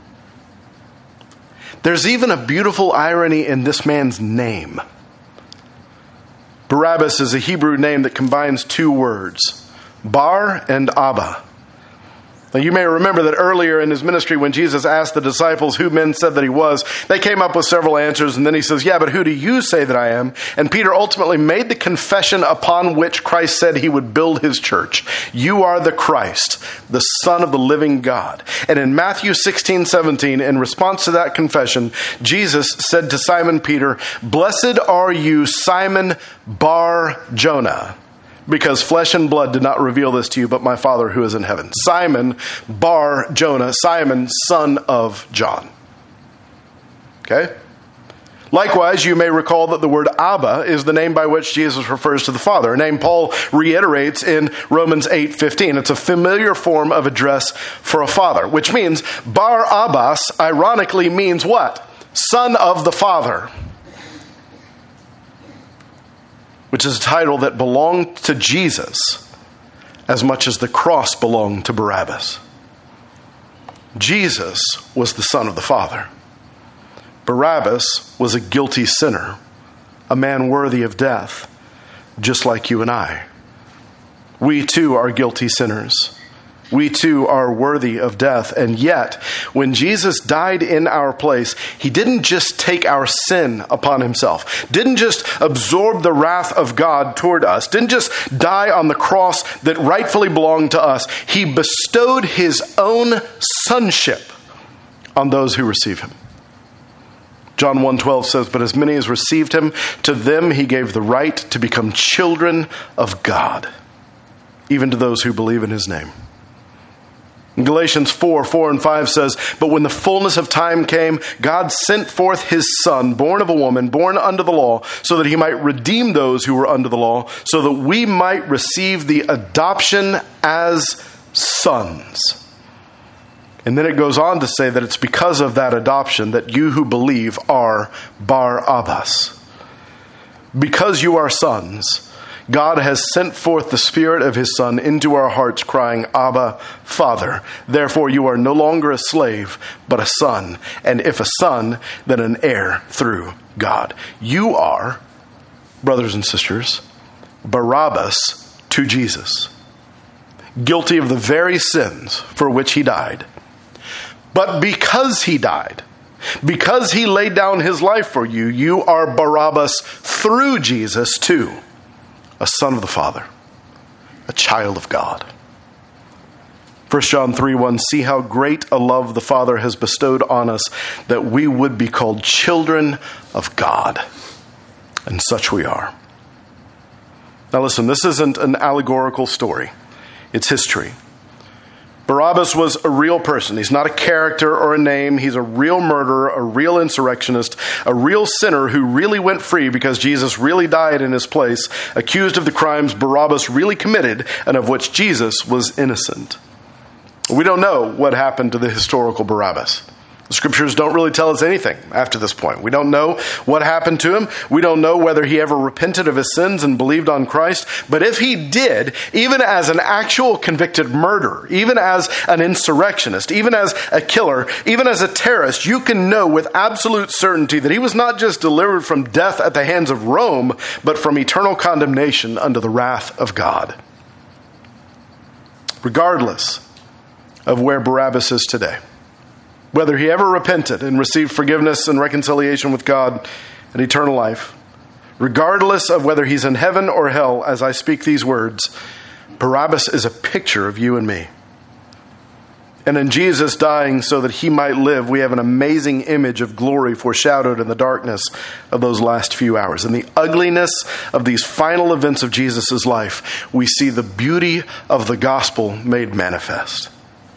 There's even a beautiful irony in this man's name. Barabbas is a Hebrew name that combines two words, Bar and Abba. Now, you may remember that earlier in his ministry, when Jesus asked the disciples who men said that he was, they came up with several answers, and then he says, yeah, but who do you say that I am? And Peter ultimately made the confession upon which Christ said he would build his church. You are the Christ, the Son of the living God. And in Matthew sixteen seventeen, in response to that confession, Jesus said to Simon Peter, blessed are you, Simon Bar Jonah, because flesh and blood did not reveal this to you, but my Father who is in heaven. Simon Bar Jonah, Simon, son of John. Okay? Likewise, you may recall that the word Abba is the name by which Jesus refers to the Father, a name Paul reiterates in Romans eight fifteen. It's a familiar form of address for a father, which means Bar Abbas ironically means what? Son of the Father. Which is a title that belonged to Jesus as much as the cross belonged to Barabbas. Jesus was the Son of the Father. Barabbas was a guilty sinner, a man worthy of death, just like you and I. We too are guilty sinners. We too are worthy of death. And yet, when Jesus died in our place, he didn't just take our sin upon himself, didn't just absorb the wrath of God toward us, didn't just die on the cross that rightfully belonged to us. He bestowed his own sonship on those who receive him. John one twelve says, but as many as received him, to them he gave the right to become children of God, even to those who believe in his name. Galatians four, four and five says, but when the fullness of time came, God sent forth his Son, born of a woman, born under the law, so that he might redeem those who were under the law, so that we might receive the adoption as sons. And then it goes on to say that it's because of that adoption that you who believe are Bar Abbas. Because you are sons, God has sent forth the Spirit of his Son into our hearts, crying, Abba, Father. Therefore you are no longer a slave, but a son. And if a son, then an heir through God. You are, brothers and sisters, Barabbas to Jesus, guilty of the very sins for which he died. But because he died, because he laid down his life for you, you are Barabbas through Jesus too. A son of the Father, a child of God. First John three one, see how great a love the Father has bestowed on us, that we would be called children of God. And such we are. Now listen, this isn't an allegorical story. It's history. Barabbas was a real person. He's not a character or a name. He's a real murderer, a real insurrectionist, a real sinner who really went free because Jesus really died in his place, accused of the crimes Barabbas really committed and of which Jesus was innocent. We don't know what happened to the historical Barabbas. The scriptures don't really tell us anything after this point. We don't know what happened to him. We don't know whether he ever repented of his sins and believed on Christ. But if he did, even as an actual convicted murderer, even as an insurrectionist, even as a killer, even as a terrorist, you can know with absolute certainty that he was not just delivered from death at the hands of Rome, but from eternal condemnation under the wrath of God. Regardless of where Barabbas is today, whether he ever repented and received forgiveness and reconciliation with God and eternal life, regardless of whether he's in heaven or hell as I speak these words, Barabbas is a picture of you and me. And in Jesus dying so that he might live, we have an amazing image of glory foreshadowed in the darkness of those last few hours. In the ugliness of these final events of Jesus' life, we see the beauty of the gospel made manifest.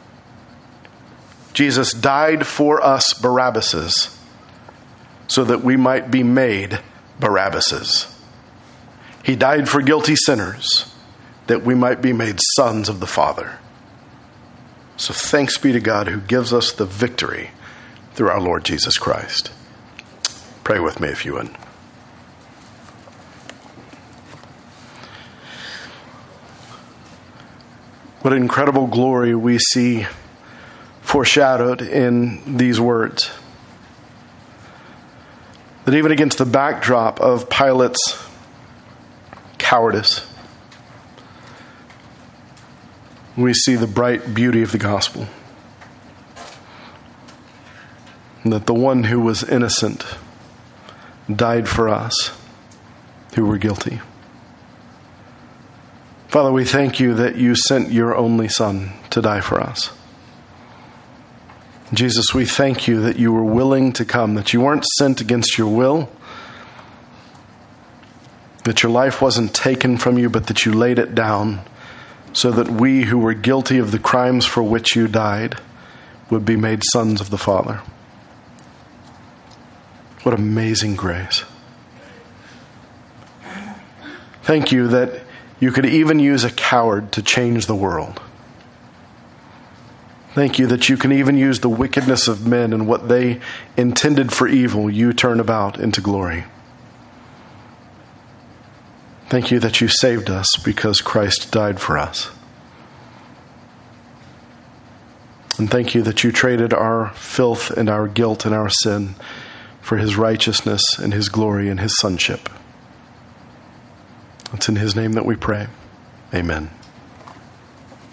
Jesus died for us Barabbases so that we might be made Barabbases. He died for guilty sinners that we might be made sons of the Father. So thanks be to God who gives us the victory through our Lord Jesus Christ. Pray with me if you would. What incredible glory we see foreshadowed in these words. That even against the backdrop of Pilate's cowardice, we see the bright beauty of the gospel. And that the one who was innocent died for us who were guilty. Father, we thank you that you sent your only Son to die for us. Jesus, we thank you that you were willing to come, that you weren't sent against your will, that your life wasn't taken from you, but that you laid it down so that we who were guilty of the crimes for which you died would be made sons of the Father. What amazing grace. Thank you that you could even use a coward to change the world. Thank you that you can even use the wickedness of men and what they intended for evil, you turn about into glory. Thank you that you saved us because Christ died for us. And thank you that you traded our filth and our guilt and our sin for his righteousness and his glory and his sonship. It's in his name that we pray. Amen.